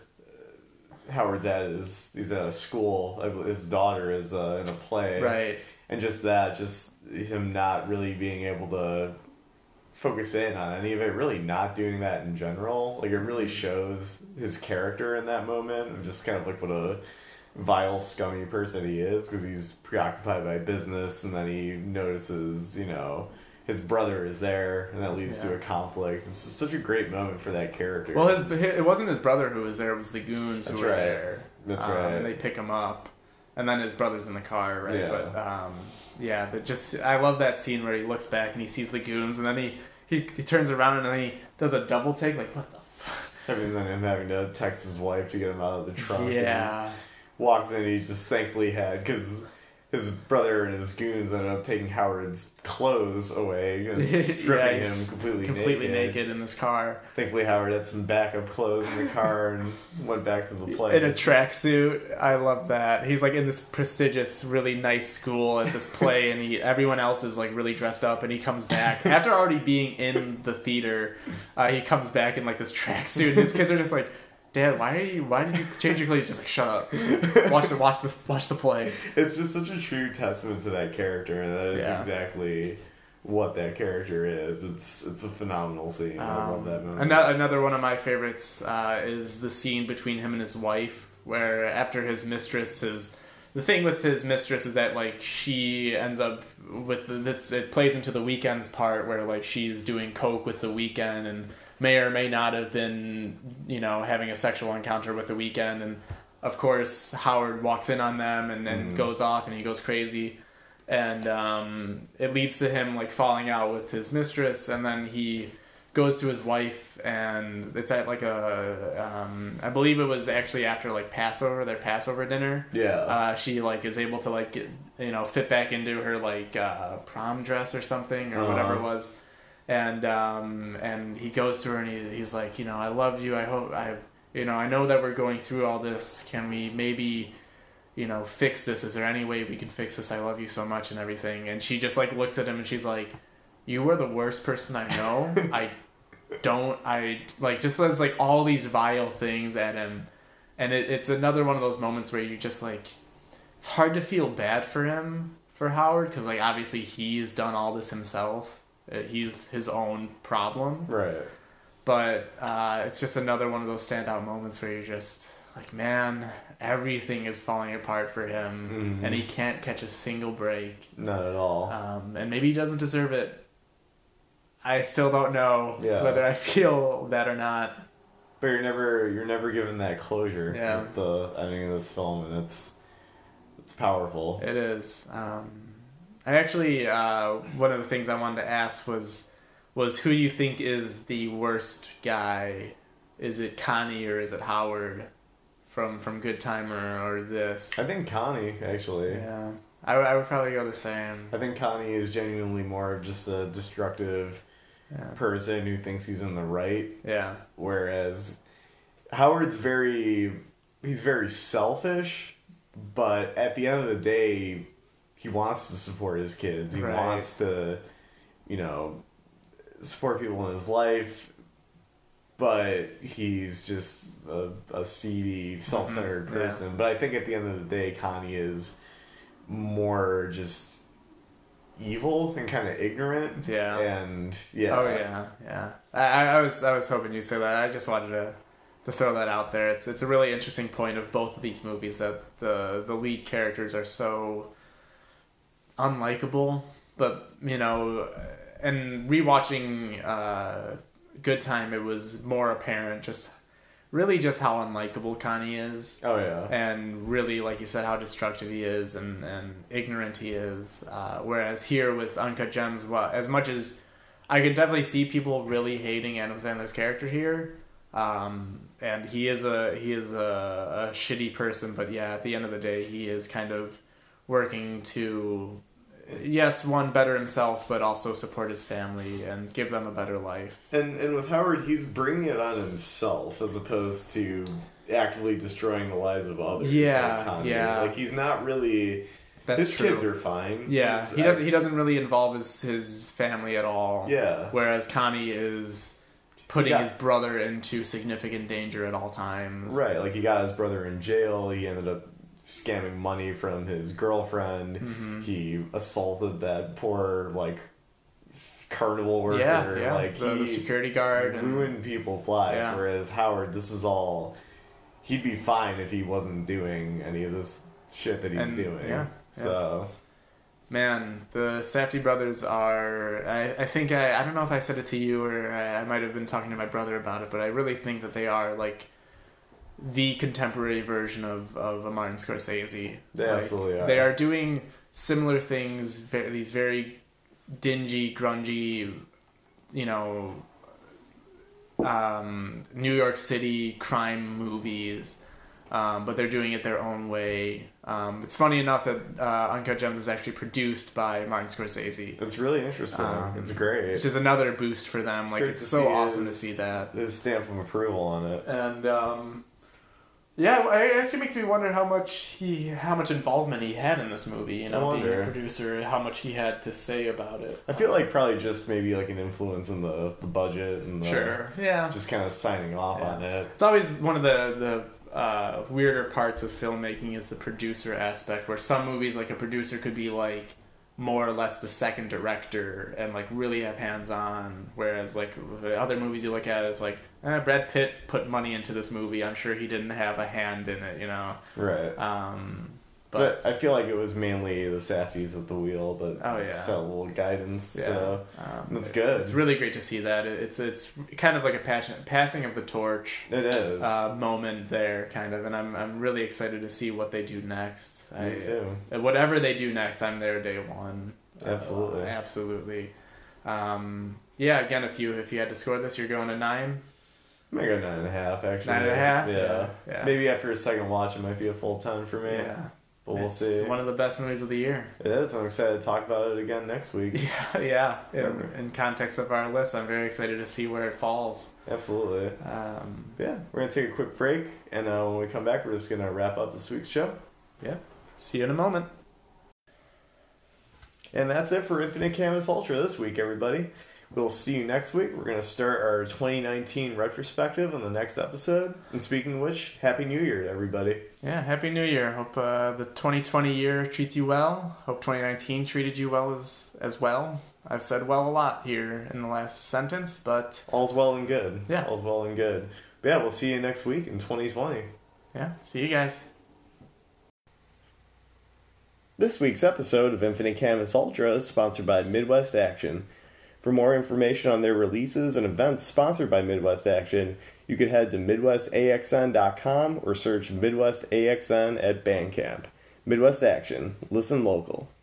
uh, Howard's at his, he's at a school, I bel- his daughter is uh, in a play. Right. And just that, just him not really being able to focus in on any of it, really not doing that in general. Like, it really shows his character in that moment, and just kind of like what a vile, scummy person he is, because he's preoccupied by business, and then he notices, you know, his brother is there, and that leads Yeah. to a conflict. It's just such a great moment for that character. Well, his, it wasn't his brother who was there; it was the goons who That's were right. there. That's Um, right. And they pick him up, and then his brother's in the car, right? Yeah. But um, yeah, but just I love that scene where he looks back and he sees the goons, and then he he, he turns around and then he does a double take, like what the. I mean, then him having to text his wife to get him out of the trunk. and Yeah. he's- walks in, he just thankfully had, because his brother and his goons ended up taking Howard's clothes away, and stripping Yeah, him he's completely, completely naked. naked in this car. Thankfully, Howard had some backup clothes in the car and went back to the play. In a It's just- tracksuit. I love that. He's like in this prestigious, really nice school at this play, and he everyone else is like really dressed up, and he comes back after already being in the theater. Uh, he comes back in like this tracksuit, and his kids are just like, "Dad, why are you? Why did you change your clothes?" He's just like, "Shut up, watch the watch the watch the play." It's just such a true testament to that character, and that is Yeah. exactly what that character is. It's it's a phenomenal scene. I love that movie. Another, another one of my favorites uh, is the scene between him and his wife, where after his mistress is. The thing with his mistress is that like she ends up with the, this. It plays into the Weeknd's part where like she's doing coke with the Weeknd and may or may not have been, you know, having a sexual encounter with the Weeknd, and of course Howard walks in on them and then Mhm. goes off and he goes crazy, and um, it leads to him like falling out with his mistress, and then he goes to his wife, and it's at like a um, I believe it was actually after like Passover, their Passover dinner. Yeah. Uh, she like is able to like get, you know, fit back into her like uh, prom dress or something or Uh-huh. whatever it was, and um, and he goes to her and he, he's like, you know, I love you. I hope I, you know, I know that we're going through all this. Can we maybe, you know, fix this? Is there any way we can fix this? I love you so much and everything. And she just like looks at him and she's like, you are the worst person I know. I don't, I like just says like all these vile things at him. And it, it's another one of those moments where you just like, it's hard to feel bad for him, for Howard, because like obviously he's done all this himself. Uh, He's his own problem. right. But uh, it's just another one of those standout moments where you're just like, man, everything is falling apart for him, Mhm. and he can't catch a single break. Not at all. Um, and maybe he doesn't deserve it. I still don't know Yeah. whether I feel that or not. But you're never you're never given that closure Yeah. with the ending of this film, and it's it's powerful. It is. Um, I actually, uh, one of the things I wanted to ask was, was who you think is the worst guy? Is it Connie or is it Howard from from Good Timer or this. I think Connie, actually. Yeah, I, would- I would probably go the same. I think Connie is genuinely more of just a destructive Yeah. person who thinks he's in the right, Yeah. whereas Howard's very, he's very selfish, but at the end of the day, he wants to support his kids. He Right. wants to, you know, support people in his life, but he's just a, a seedy, self-centered Mhm. Yeah. person. But I think at the end of the day, Connie is more just evil and kind of ignorant. Yeah. And yeah. Oh yeah, yeah. I, I I was I was hoping you'd say that. I just wanted to to throw that out there. It's it's a really interesting point of both of these movies that the the lead characters are so unlikable, but you know, and rewatching uh, Good Time, it was more apparent just really just how unlikable Connie is. Oh yeah. And really, like you said, how destructive he is and, and ignorant he is. Uh, whereas here with Uncut Gems, well, as much as I could definitely see people really hating Adam Sandler's character here, um, and he is a he is a, a shitty person, but yeah, at the end of the day, he is kind of working to, yes, one, better himself, but also support his family and give them a better life. And and with Howard, he's bringing it on himself as opposed to actively destroying the lives of others. Yeah, like Connie. yeah. Like he's not really. That's his true. kids are fine. Yeah, He's- he doesn't. He doesn't really involve his his family at all. Yeah. Whereas Connie is putting Yeah. his brother into significant danger at all times. Right, like he got his brother in jail. He ended up scamming money from his girlfriend. Mm-hmm. He assaulted that poor like carnival worker. Yeah, yeah. Like the, he the security guard and ruined people's lives. Yeah. Whereas Howard, this is all. He'd be fine if he wasn't doing any of this shit that he's And- doing. yeah, yeah. So. man, the Safdie brothers are. I, I think I. I don't know if I said it to you or I, I might have been talking to my brother about it, but I really think that they are like the contemporary version of of a Martin Scorsese. They Like, absolutely are. They are doing similar things. ve- These very dingy, grungy, you know, um, New York City crime movies, um, but they're doing it their own way. Um, it's funny enough that uh, Uncut Gems is actually produced by Martin Scorsese, It's really interesting. Um, it's great. which is another boost for them. It's like great it's to so see awesome his- to see that. His stamp of approval on it. And um, yeah, it actually makes me wonder how much he, how much involvement he had in this movie. You I know, being wonder. a producer, how much he had to say about it. I feel like probably just maybe like an influence in the, the budget and the, Sure, yeah. just kind of signing off Yeah. on it. It's always one of the the uh, weirder parts of filmmaking is the producer aspect, where some movies, like a producer could be like more or less the second director and like really have hands on, whereas like the other movies you look at is like eh, Brad Pitt put money into this movie. I'm sure he didn't have a hand in it, you know. Right. Um, But, but, I feel like it was mainly the Safdies at the wheel, but Oh, yeah. just had a little guidance. yeah, So um, that's good. It's really great to see that. It- It's it's kind of like a passion, passing of the torch. it is. Uh, moment there, kind of, and I'm I'm really excited to see what they do next. Me I, too. uh, Whatever they do next, I'm there day one. Uh, Absolutely. absolutely. Um, yeah. Again, if you if you had to score this, you're going to nine. I'm gonna go nine and a half, actually. Nine and a half? Yeah. Yeah, yeah. Maybe after a second watch, it might be a full ten for me. Yeah, But we'll it's see. one of the best movies of the year. It is. I'm excited to talk about it again next week. Yeah, yeah. In, in context of our list, I'm very excited to see where it falls. Absolutely. Um, Yeah, we're gonna take a quick break, and uh, when we come back, we're just gonna wrap up this week's show. yeah. See you in a moment. And that's it for Infinite Canvas Ultra this week, everybody. We'll see you next week. We're gonna start our twenty nineteen retrospective on the next episode. And speaking of which, Happy New Year to everybody. Yeah, Happy New Year. Hope uh, the twenty twenty year treats you well. Hope twenty nineteen treated you well as as well. I've said well a lot here in the last sentence, but All's well and good. Yeah. All's well and good. But yeah, we'll see you next week in twenty twenty. yeah, see you guys. This week's episode of Infinite Canvas Ultra is sponsored by Midwest Action. For more information on their releases and events sponsored by Midwest Action, you could head to midwest a x n dot com or search Midwest A X N at Bandcamp. Midwest Action. Listen local.